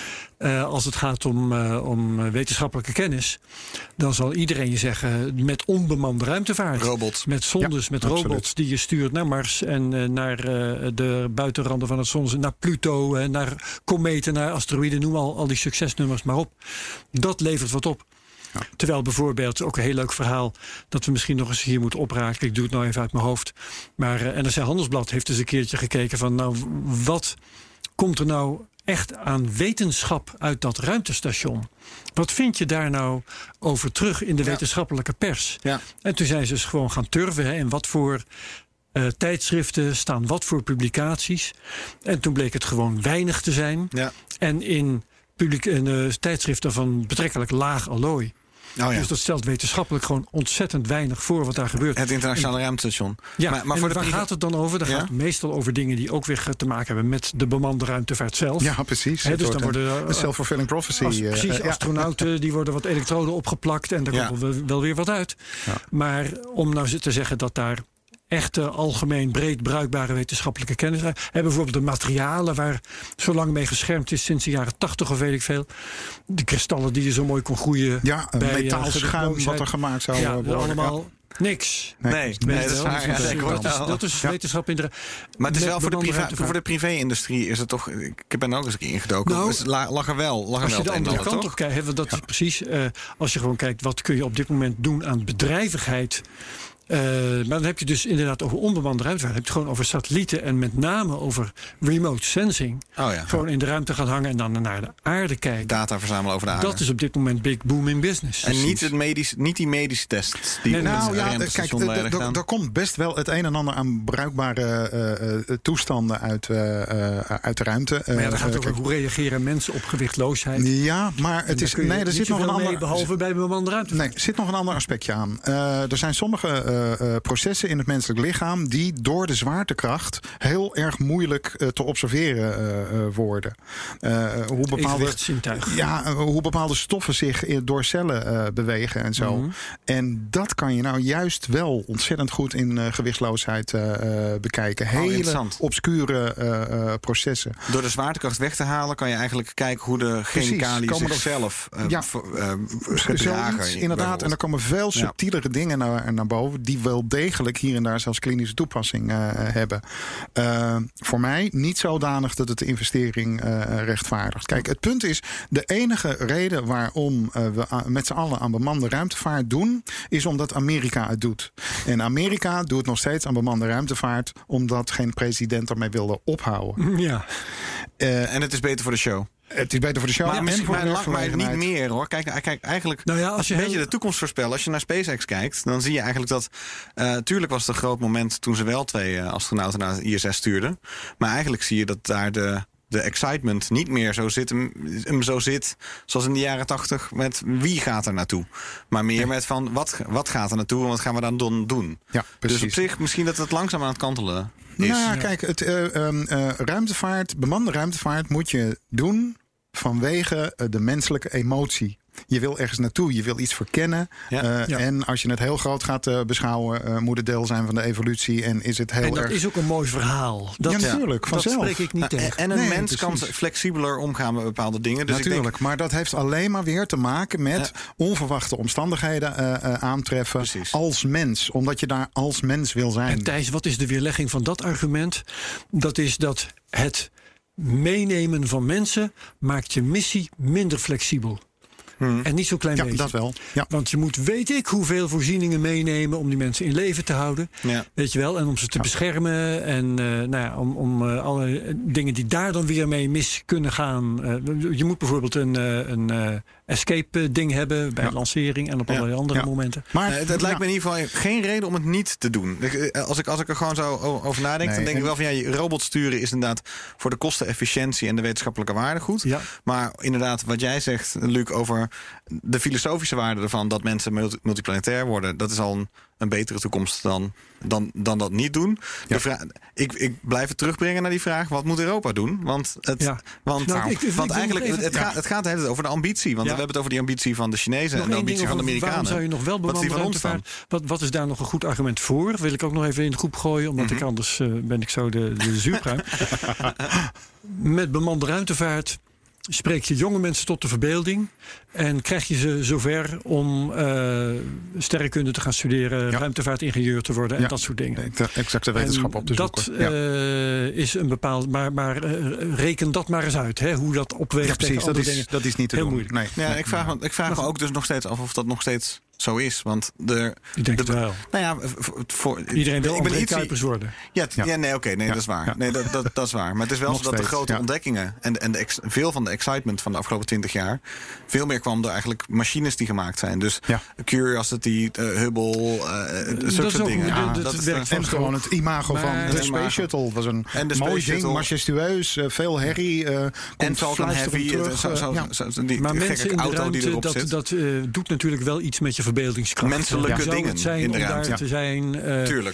Als het gaat om wetenschappelijke kennis, dan zal iedereen je zeggen met onbemande ruimtevaart. Robots. Met zondes, met robots die je stuurt naar Mars en naar de buitenranden van het zonnestelsel, naar Pluto, naar kometen, naar asteroïden, noem al die succesnummers maar op. Dat levert wat op. Ja. Terwijl bijvoorbeeld, ook een heel leuk verhaal dat we misschien nog eens hier moeten opraken. Ik doe het nou even uit mijn hoofd. Maar NRC Handelsblad heeft eens een keertje gekeken van wat komt er nou echt aan wetenschap uit dat ruimtestation? Wat vind je daar nou over terug in de wetenschappelijke pers? Ja. En toen zijn ze dus gewoon gaan turven. En wat voor tijdschriften staan wat voor publicaties? En toen bleek het gewoon weinig te zijn. Ja. En in tijdschriften van betrekkelijk laag allooi. Dus dat stelt wetenschappelijk gewoon ontzettend weinig voor wat daar gebeurt. Het internationale ruimtestation. Ja, maar waar gaat het dan over? Dan gaat het meestal over dingen die ook weer te maken hebben met de bemande ruimtevaart zelf. Ja, precies. Dus dan worden een self-fulfilling prophecy. Astronauten, die worden wat elektroden opgeplakt en daar komt wel weer wat uit. Ja. Maar om nou te zeggen dat daar echte, algemeen, breed bruikbare wetenschappelijke kennis. Bijvoorbeeld de materialen waar zo lang mee geschermd is sinds de jaren 80 of weet ik veel. De kristallen die je zo mooi kon groeien. Ja, een metaalschuim wat er gemaakt zou worden. Allemaal niks. Nee, dat is waar. Dat is wetenschap in de... Maar het is wel voor de privé-industrie is het toch... Ik ben er ook eens een keer ingedoken. Dus lag er wel. Als je de andere kant op kijkt, dat is precies... als je gewoon kijkt, wat kun je op dit moment doen aan bedrijvigheid. Maar dan heb je dus inderdaad over onbemande ruimtevaart. Dan heb je het gewoon over satellieten en met name over remote sensing. Gewoon in de ruimte gaan hangen en dan naar de aarde kijken. Data verzamelen over de aarde. Dat is op dit moment big boom in business. En niet die medische tests. Kijk, er komt best wel het een en ander aan bruikbare toestanden uit de ruimte. Maar dan gaat het over hoe reageren mensen op gewichtloosheid. Ja, maar het is... Nee, er zit nog een ander... behalve bij bemande ruimtevaart. Nee, er zit nog een ander aspectje aan. Er zijn sommige processen in het menselijk lichaam die door de zwaartekracht heel erg moeilijk te observeren worden. Hoe bepaalde stoffen zich door cellen bewegen en zo. Mm-hmm. En dat kan je nou juist wel ontzettend goed in gewichtsloosheid bekijken. Hele obscure processen. Door de zwaartekracht weg te halen kan je eigenlijk kijken hoe de chemicaliën zichzelf gedragen. Inderdaad, en er komen veel subtielere dingen naar boven die wel degelijk hier en daar zelfs klinische toepassing hebben. Voor mij niet zodanig dat het de investering rechtvaardigt. Kijk, het punt is, de enige reden waarom we met z'n allen aan bemande ruimtevaart doen, is omdat Amerika het doet. En Amerika doet nog steeds aan bemande ruimtevaart omdat geen president ermee wilde ophouden. Ja. En het is beter voor de show. Het is beter voor de show. Maar niet meer hoor. Kijk, eigenlijk Nou ja, als je een beetje de toekomst voorspellen. Als je naar SpaceX kijkt, dan zie je eigenlijk dat tuurlijk was het een groot moment toen ze wel 2 astronauten naar de ISS stuurden. Maar eigenlijk zie je dat daar de excitement niet meer zo zit zoals in de jaren 80 met wie gaat er naartoe. Maar meer met van wat gaat er naartoe en wat gaan we dan doen. Ja, precies. Dus op zich misschien dat het langzaam aan het kantelen is. Nou ja, kijk, bemande ruimtevaart moet je doen vanwege de menselijke emotie. Je wil ergens naartoe, je wil iets verkennen. Ja. En als je het heel groot gaat beschouwen, moet het deel zijn van de evolutie. En is het heel En dat erg... is ook een mooi verhaal. Dat, natuurlijk, vanzelf. Dat spreek ik niet tegen. En een mens kan precies. flexibeler omgaan met bepaalde dingen. Dus Natuurlijk, ik denk, maar dat heeft alleen maar weer te maken met onverwachte omstandigheden aantreffen Precies. als mens. Omdat je daar als mens wil zijn. En Thijs, wat is de weerlegging van dat argument? Dat is dat het meenemen van mensen maakt je missie minder flexibel. En niet zo'n klein Ja, beetje. dat wel. Ja. Want je moet weet ik hoeveel voorzieningen meenemen om die mensen in leven te houden. Ja. Weet je wel, en om ze te beschermen. En om alle dingen die daar dan weer mee mis kunnen gaan. Je moet bijvoorbeeld een escape ding hebben bij lancering en op allerlei andere momenten. Maar het lijkt me in ieder geval geen reden om het niet te doen. Als ik er gewoon zo over nadenk, dan denk ik wel van je robot sturen is inderdaad voor de kostenefficiëntie en de wetenschappelijke waarde goed. Ja. Maar inderdaad, wat jij zegt, Luc, over de filosofische waarde ervan dat mensen multiplanetair worden, dat is al een betere toekomst dan dat niet doen. Ja. Ik blijf het terugbrengen naar die vraag, wat moet Europa doen? Want eigenlijk het gaat de hele tijd over de ambitie. Want we hebben het over die ambitie van de Chinezen nog en de ambitie van de Amerikanen. Waarom zou je nog wel bemande ruimtevaart? Wat is daar nog een goed argument voor? Wil ik ook nog even in de groep gooien, omdat ik anders ben ik zo de zuurpruim. Met bemande ruimtevaart spreek je jonge mensen tot de verbeelding en krijg je ze zover om sterrenkunde te gaan studeren, ruimtevaartingenieur te worden en dat soort dingen. Exacte wetenschap op te zoeken. Dat is een bepaald, maar reken dat maar eens uit, hè, hoe dat opweegt tegen andere dingen. Dat is niet te heel doen. moeilijk. Nee. Ja, ik vraag me ook dus nog steeds af of dat nog steeds zo is. Want ik denk het wel. Nou ja, iedereen wil André Kuipers worden. Nee, dat is waar. Ja. Nee, dat is waar. Maar het is wel zo dat de grote ontdekkingen en veel van de excitement van de afgelopen 20 jaar veel meer kwam door eigenlijk machines die gemaakt zijn. Dus Curiosity, Hubble, zulke soort dingen. En gewoon het imago van de Space Shuttle was een mooi ding, majestueus, veel herrie. En Falcon Heavy, maar mensen in de auto die erop zit. Dat doet natuurlijk wel iets met je verbeeldingskracht. Menselijke dingen het zijn in de om ruimte. daar te zijn. Tuurlijk.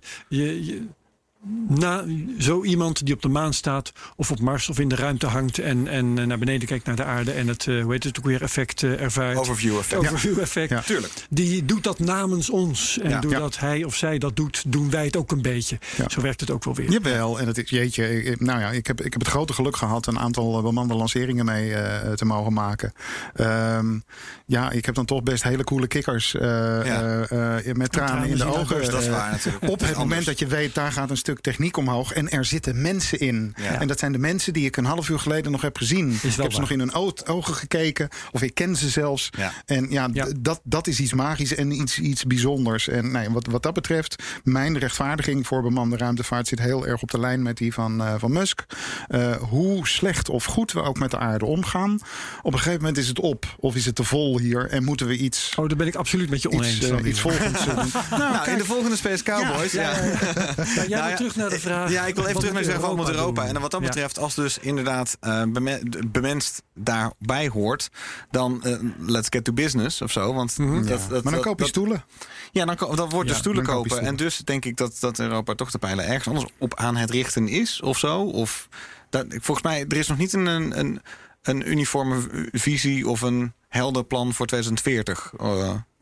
Zo iemand die op de maan staat of op Mars of in de ruimte hangt en naar beneden kijkt naar de aarde en het, hoe heet het ook weer, effect ervaart. Overview effect. Ja. Tuurlijk. Die doet dat namens ons. En doordat hij of zij dat doet, doen wij het ook een beetje. Ja. Zo werkt het ook wel weer. Jawel, en het is, ik heb het grote geluk gehad een aantal bemande lanceringen mee te mogen maken. Ik heb dan toch best hele coole kikkers met tranen in de ogen. Dat is waar natuurlijk. Op het moment dat je weet, daar gaat een stuk techniek omhoog en er zitten mensen in. Ja. En dat zijn de mensen die ik een half uur geleden nog heb gezien. Ik heb ze nog in hun ogen gekeken. Of ik ken ze zelfs. Ja. En dat is iets magisch en iets bijzonders. En wat dat betreft, mijn rechtvaardiging voor bemande ruimtevaart zit heel erg op de lijn met die van Musk. Hoe slecht of goed we ook met de aarde omgaan. Op een gegeven moment is het op. Of is het te vol hier en moeten we iets... daar ben ik absoluut met je oneens. Iets volgends doen. In de volgende Space Cowboys. Terug naar de vraag. Ja, ik wil even terug naar de vraag van Europa. En wat dat betreft, als dus inderdaad bemenst daarbij hoort, dan let's get to business of zo. Want maar dan koop je stoelen. Ja, dan wordt de stoelen kopen. En dus denk ik dat Europa toch de pijlen ergens anders op aan het richten is of zo. Of volgens mij, er is nog niet een uniforme visie of een helder plan voor 2040.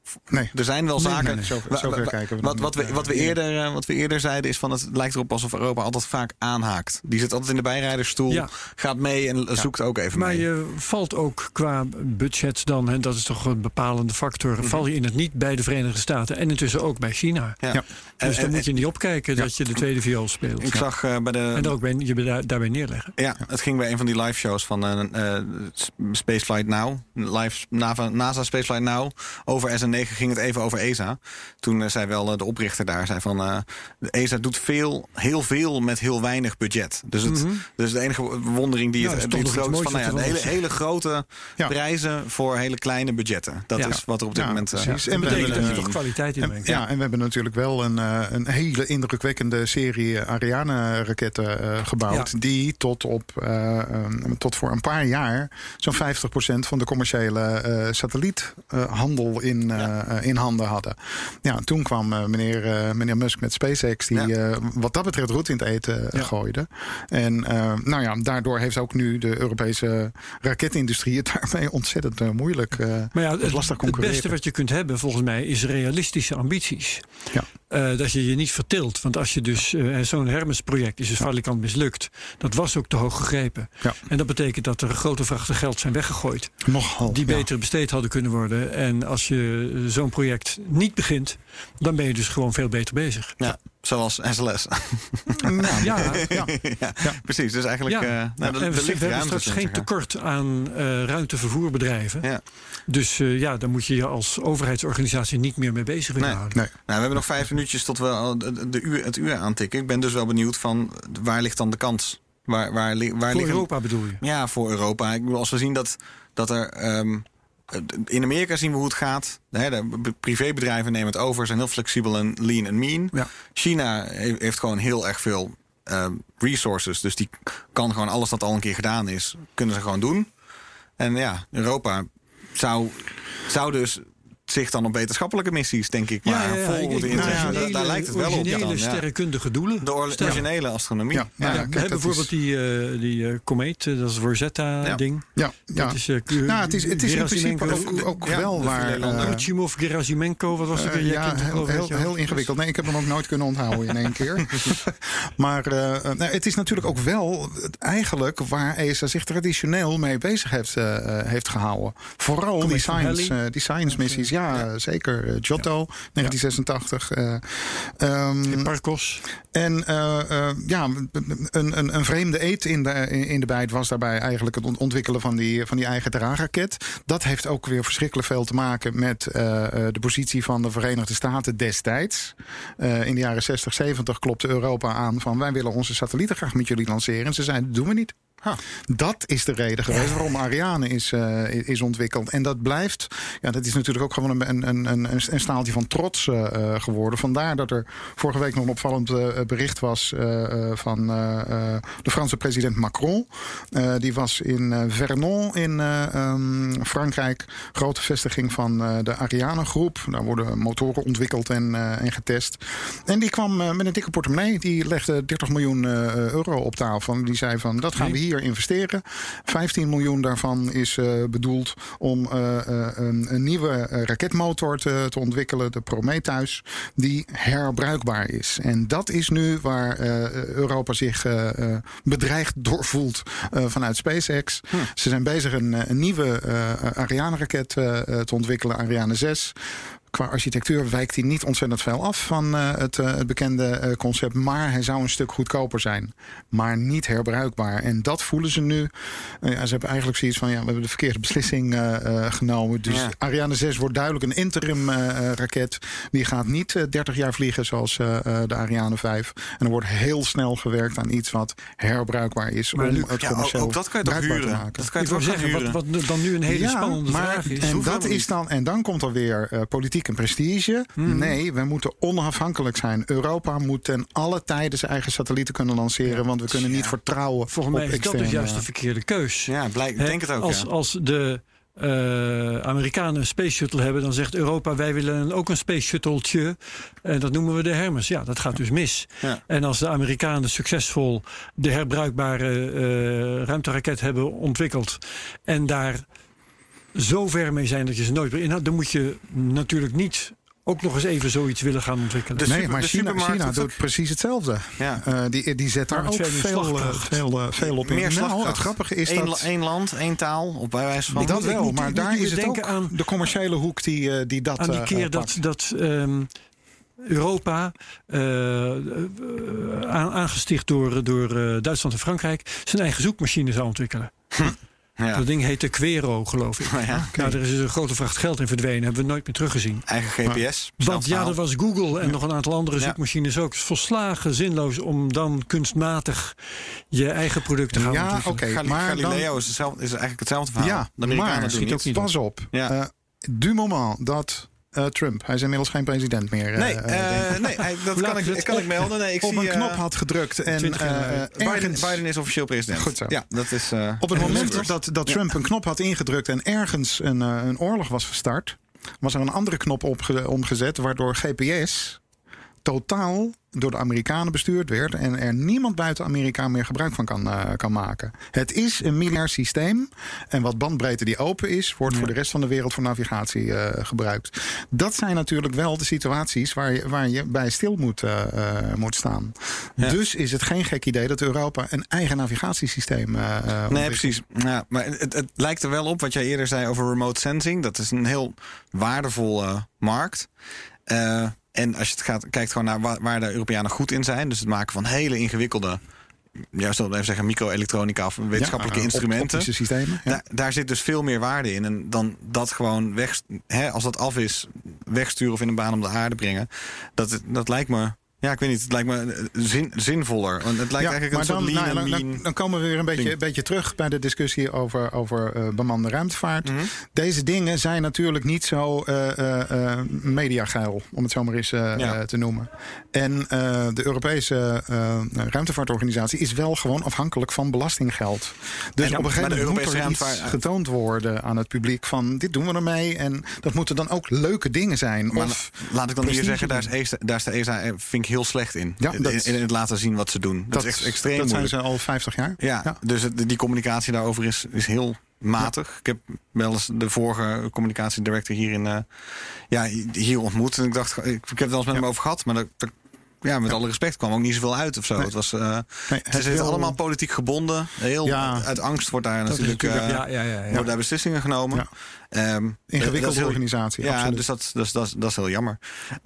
Nee. Er zijn wel zaken. nee. Zover kijken we dan Wat we eerder zeiden is van het lijkt erop alsof Europa altijd vaak aanhaakt. Die zit altijd in de bijrijdersstoel, gaat mee en zoekt ook even maar mee. Maar je valt ook qua budget dan, en dat is toch een bepalende factor, val je in het niet bij de Verenigde Staten en intussen ook bij China. Ja. Dus dan moet je niet opkijken dat je de tweede viool speelt. Ik zag bij de... En ook je daarbij neerleggen. Ja, het ging bij een van die live shows van Spaceflight Now. NASA Spaceflight Now. Over SN9 ging het even over ESA. Toen zei wel de oprichter daar, zei van de ESA doet heel veel met heel weinig budget. Dus de enige wondering die het groot is van hele grote prijzen voor hele kleine budgetten. Dat is wat er op dit moment... Precies. En betekent dat je toch kwaliteit inbrengt. Ja, en we hebben natuurlijk wel een hele indrukwekkende serie Ariane-raketten gebouwd. Die tot voor een paar jaar zo'n 50% van de commerciële satelliethandel in handen hadden. Ja, toen kwam meneer Musk met SpaceX die wat dat betreft roet in het eten gooide. En daardoor heeft ook nu de Europese raketindustrie het daarmee ontzettend moeilijk. Maar ja, lastig concurreren. Het beste wat je kunt hebben volgens mij is realistische ambities. Ja. Dat je je niet vertilt. Want als je dus zo'n Hermes-project is dus valikant mislukt. Dat was ook te hoog gegrepen. Ja. En dat betekent dat er grote vrachten geld zijn weggegooid. Nogal. Die beter besteed hadden kunnen worden. En als je zo'n project niet begint, dan ben je dus gewoon veel beter bezig. Ja, zoals SLS. Ja, precies. Dus eigenlijk... en we hebben straks geen tekort aan ruimtevervoerbedrijven. Ja. Dus daar moet je je als overheidsorganisatie niet meer mee bezig willen houden. Nee. Nou, we hebben nog 5 minuutjes tot we het uur aantikken. Ik ben dus wel benieuwd van waar ligt dan de kans? Waar voor Europa bedoel je? Ja, voor Europa. Ik bedoel, als we zien dat er... in Amerika zien we hoe het gaat. De privébedrijven nemen het over, zijn heel flexibel en lean en mean. Ja. China heeft gewoon heel erg veel resources. Dus die kan gewoon alles dat al een keer gedaan is, kunnen ze gewoon doen. En ja, Europa zou dus zich dan op wetenschappelijke missies, denk ik, maar vol de interesse. Daar lijkt het wel op. Originele sterrenkundige doelen. De originele astronomie. We hebben bijvoorbeeld die komeet, dat is het Rosetta-ding. Ja. Dat is, het is in principe ook wel waar... Kuchimov, Gerasimenko, wat was het? Heel ingewikkeld. Nee, ik heb hem ook nooit kunnen onthouden in één keer. Maar het is natuurlijk ook wel eigenlijk waar ESA zich traditioneel mee bezig heeft gehouden. Vooral die science missies. Ja, zeker. Giotto, 1986. Parkos. En een vreemde eet in de bijt was daarbij eigenlijk het ontwikkelen van die eigen draagraket. Dat heeft ook weer verschrikkelijk veel te maken met de positie van de Verenigde Staten destijds. In de jaren 60, 70 klopte Europa aan van wij willen onze satellieten graag met jullie lanceren. En ze zeiden, dat doen we niet. Dat is de reden geweest waarom Ariane is ontwikkeld. En dat blijft, dat is natuurlijk ook gewoon een staaltje van trots geworden. Vandaar dat er vorige week nog een opvallend bericht was van de Franse president Macron. Die was in Vernon in Frankrijk, grote vestiging van de Ariane groep. Daar worden motoren ontwikkeld en getest. En die kwam met een dikke portemonnee. Die legde 30 miljoen euro op tafel. Die zei van, dat gaan we hier investeren. 15 miljoen daarvan is bedoeld om een nieuwe raketmotor te ontwikkelen, de Prometheus, die herbruikbaar is. En dat is nu waar Europa zich bedreigd door voelt vanuit SpaceX. Ze zijn bezig een nieuwe Ariane-raket te ontwikkelen, Ariane 6. Qua architectuur wijkt hij niet ontzettend veel af van het bekende concept. Maar hij zou een stuk goedkoper zijn. Maar niet herbruikbaar. En dat voelen ze nu. Ze hebben eigenlijk zoiets van, we hebben de verkeerde beslissing genomen. Dus Ariane 6 wordt duidelijk een interim raket. Die gaat niet 30 jaar vliegen zoals de Ariane 5. En er wordt heel snel gewerkt aan iets wat herbruikbaar is. Maar om het commercieel ook dat kan je toch bruikbaar huren? te maken. Dat kan je Ik wil toch zeggen, wat dan nu een hele spannende vraag is. En dan komt er weer politiek en prestige. Nee, we moeten onafhankelijk zijn. Europa moet ten alle tijde zijn eigen satellieten kunnen lanceren. Want we kunnen niet vertrouwen volgens mij is dat dus juist de verkeerde keus. Ja, ik denk het ook. Als de Amerikanen een space shuttle hebben, dan zegt Europa, wij willen ook een space shuttletje. En dat noemen we de Hermes. Ja, dat gaat dus mis. Ja. En als de Amerikanen succesvol de herbruikbare ruimteraket hebben ontwikkeld en daar zo ver mee zijn dat je ze nooit meer inhoudt, dan moet je natuurlijk niet ook nog eens even zoiets willen gaan ontwikkelen. Nee, maar de China supermarkt doet precies hetzelfde. Ja. Die zet daar Maar ook met veel op in. Meer slagkracht. Het grappige is dat... Één land, één taal, op wijze van... Dat wel, maar daar is het ook aan de commerciële hoek die dat aan die keer pakt. dat Europa, aangesticht door Duitsland en Frankrijk, zijn eigen zoekmachine zou ontwikkelen. Ja. Dat ding heette Quero, geloof ik. Ja. Nou, er is dus een grote vracht geld in verdwenen. Hebben we nooit meer teruggezien. Eigen GPS. Want ja, er was Google en nog een aantal andere zoekmachines ook. Het is volslagen zinloos om dan kunstmatig je eigen product te gaan ontwikkelen. Oké, maar Galileo is eigenlijk hetzelfde verhaal. Ja, de Amerikanen maar doen schiet ook niets. niet pas op. Ja. Du moment dat Trump, hij is inmiddels geen president meer. Dat kan ik melden. Nee, ik op zie, een knop had gedrukt en Biden is officieel president. Goed zo. Ja, dat is, op het moment dat Trump een knop had ingedrukt en ergens een oorlog was gestart, was er een andere knop omgezet, waardoor GPS totaal door de Amerikanen bestuurd werd en er niemand buiten Amerika meer gebruik van kan maken. Het is een militair systeem en wat bandbreedte die open is, wordt voor de rest van de wereld voor navigatie gebruikt. Dat zijn natuurlijk wel de situaties waar je bij stil moet staan. Ja. Dus is het geen gek idee dat Europa een eigen navigatiesysteem Nee, precies. Ja, maar het lijkt er wel op wat jij eerder zei over remote sensing. Dat is een heel waardevolle markt. En als je kijkt gewoon naar waar de Europeanen goed in zijn, dus het maken van hele ingewikkelde, ja, zullen we even zeggen, micro-elektronica of wetenschappelijke instrumenten. Optische systemen. Ja. Daar zit dus veel meer waarde in. En dan dat gewoon als dat af is, wegsturen of in een baan om de aarde brengen. Dat lijkt me. Ja, ik weet niet. Het lijkt me zinvoller. Want het lijkt eigenlijk een soort lean en mean. Dan komen we weer een beetje terug bij de discussie over bemande ruimtevaart. Mm-hmm. Deze dingen zijn natuurlijk niet zo mediageil, om het zo maar eens te noemen. En de Europese ruimtevaartorganisatie is wel gewoon afhankelijk van belastinggeld. Dus op een gegeven moment moet er iets getoond worden aan het publiek van dit doen we ermee. En dat moeten dan ook leuke dingen zijn. Maar laat ik dan hier zeggen, daar is de ESA, vind ik, heel slecht in. Ja, in het laten zien wat ze doen. Dat is echt extreem moeilijk. Dat zijn ze al 50 jaar. Ja. Dus die communicatie daarover is heel matig. Ja. Ik heb wel eens de vorige communicatiedirector hier ontmoet. En ik dacht, ik heb het wel eens met hem over gehad. Maar met alle respect kwam ook niet zoveel uit of zo. Nee. Het was, het is allemaal politiek gebonden. Uit angst wordt daar natuurlijk worden daar beslissingen genomen. Ja. Ingewikkelde organisatie. Ja, absoluut. dus dat is heel jammer.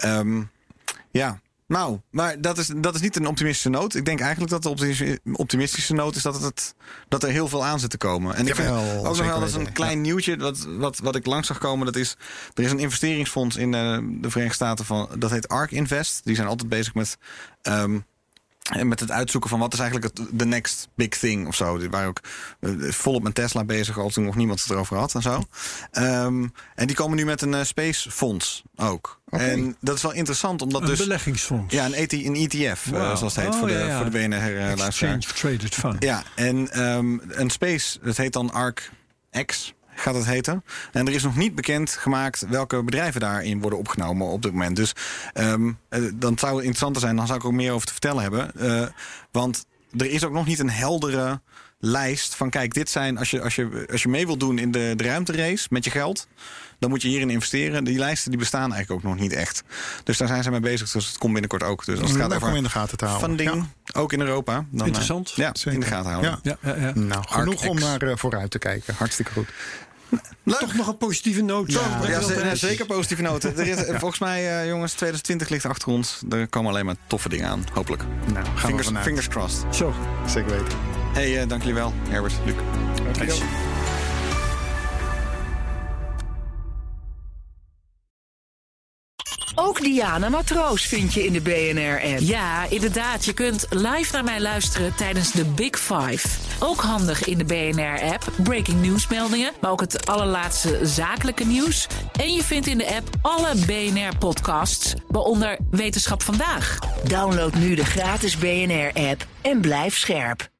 Nou, maar dat is niet een optimistische noot. Ik denk eigenlijk dat de optimistische noot is dat er heel veel aan zit te komen. En ik vind ook nog wel eens een klein nieuwtje wat ik langs zag komen. Er is een investeringsfonds in de Verenigde Staten dat heet ARK Invest. Die zijn altijd bezig met het uitzoeken van wat is eigenlijk the next big thing of zo. Die waren ook volop met Tesla bezig, al toen nog niemand het erover had en zo. En die komen nu met een space fonds ook. Okay. En dat is wel interessant, omdat een beleggingsfonds. Ja, een ETF, zoals het heet, voor de BNR-luisteraar. Exchange Traded Fund. Ja, en een space, dat heet dan ARK X. Gaat het heten. En er is nog niet bekend gemaakt welke bedrijven daarin worden opgenomen op dit moment. Dus dan zou het interessanter zijn, dan zou ik er ook meer over te vertellen hebben. Want er is ook nog niet een heldere lijst van kijk, dit zijn, als je mee wilt doen in de ruimterace met je geld, dan moet je hierin investeren. Die lijsten die bestaan eigenlijk ook nog niet echt. Dus daar zijn ze mee bezig, dus het komt binnenkort ook. Dus als het gaat over in de gaten te houden. Funding, ook in Europa. Dan, interessant. In de gaten houden. Ja. Nou, genoeg om naar vooruit te kijken. Hartstikke goed. Leuk. Toch nog een positieve noot. Ja, zeker positieve noten. Volgens mij, jongens, 2020 ligt achter ons. Er komen alleen maar toffe dingen aan, hopelijk. Nou, fingers crossed. Zo, zeker weten. Hey, dank jullie wel, Herbert, Luc. Thanks. Ook Diana Matroos vind je in de BNR-app. Ja, inderdaad. Je kunt live naar mij luisteren tijdens de Big Five. Ook handig in de BNR-app. Breaking nieuwsmeldingen, maar ook het allerlaatste zakelijke nieuws. En je vindt in de app alle BNR-podcasts, waaronder Wetenschap Vandaag. Download nu de gratis BNR-app en blijf scherp.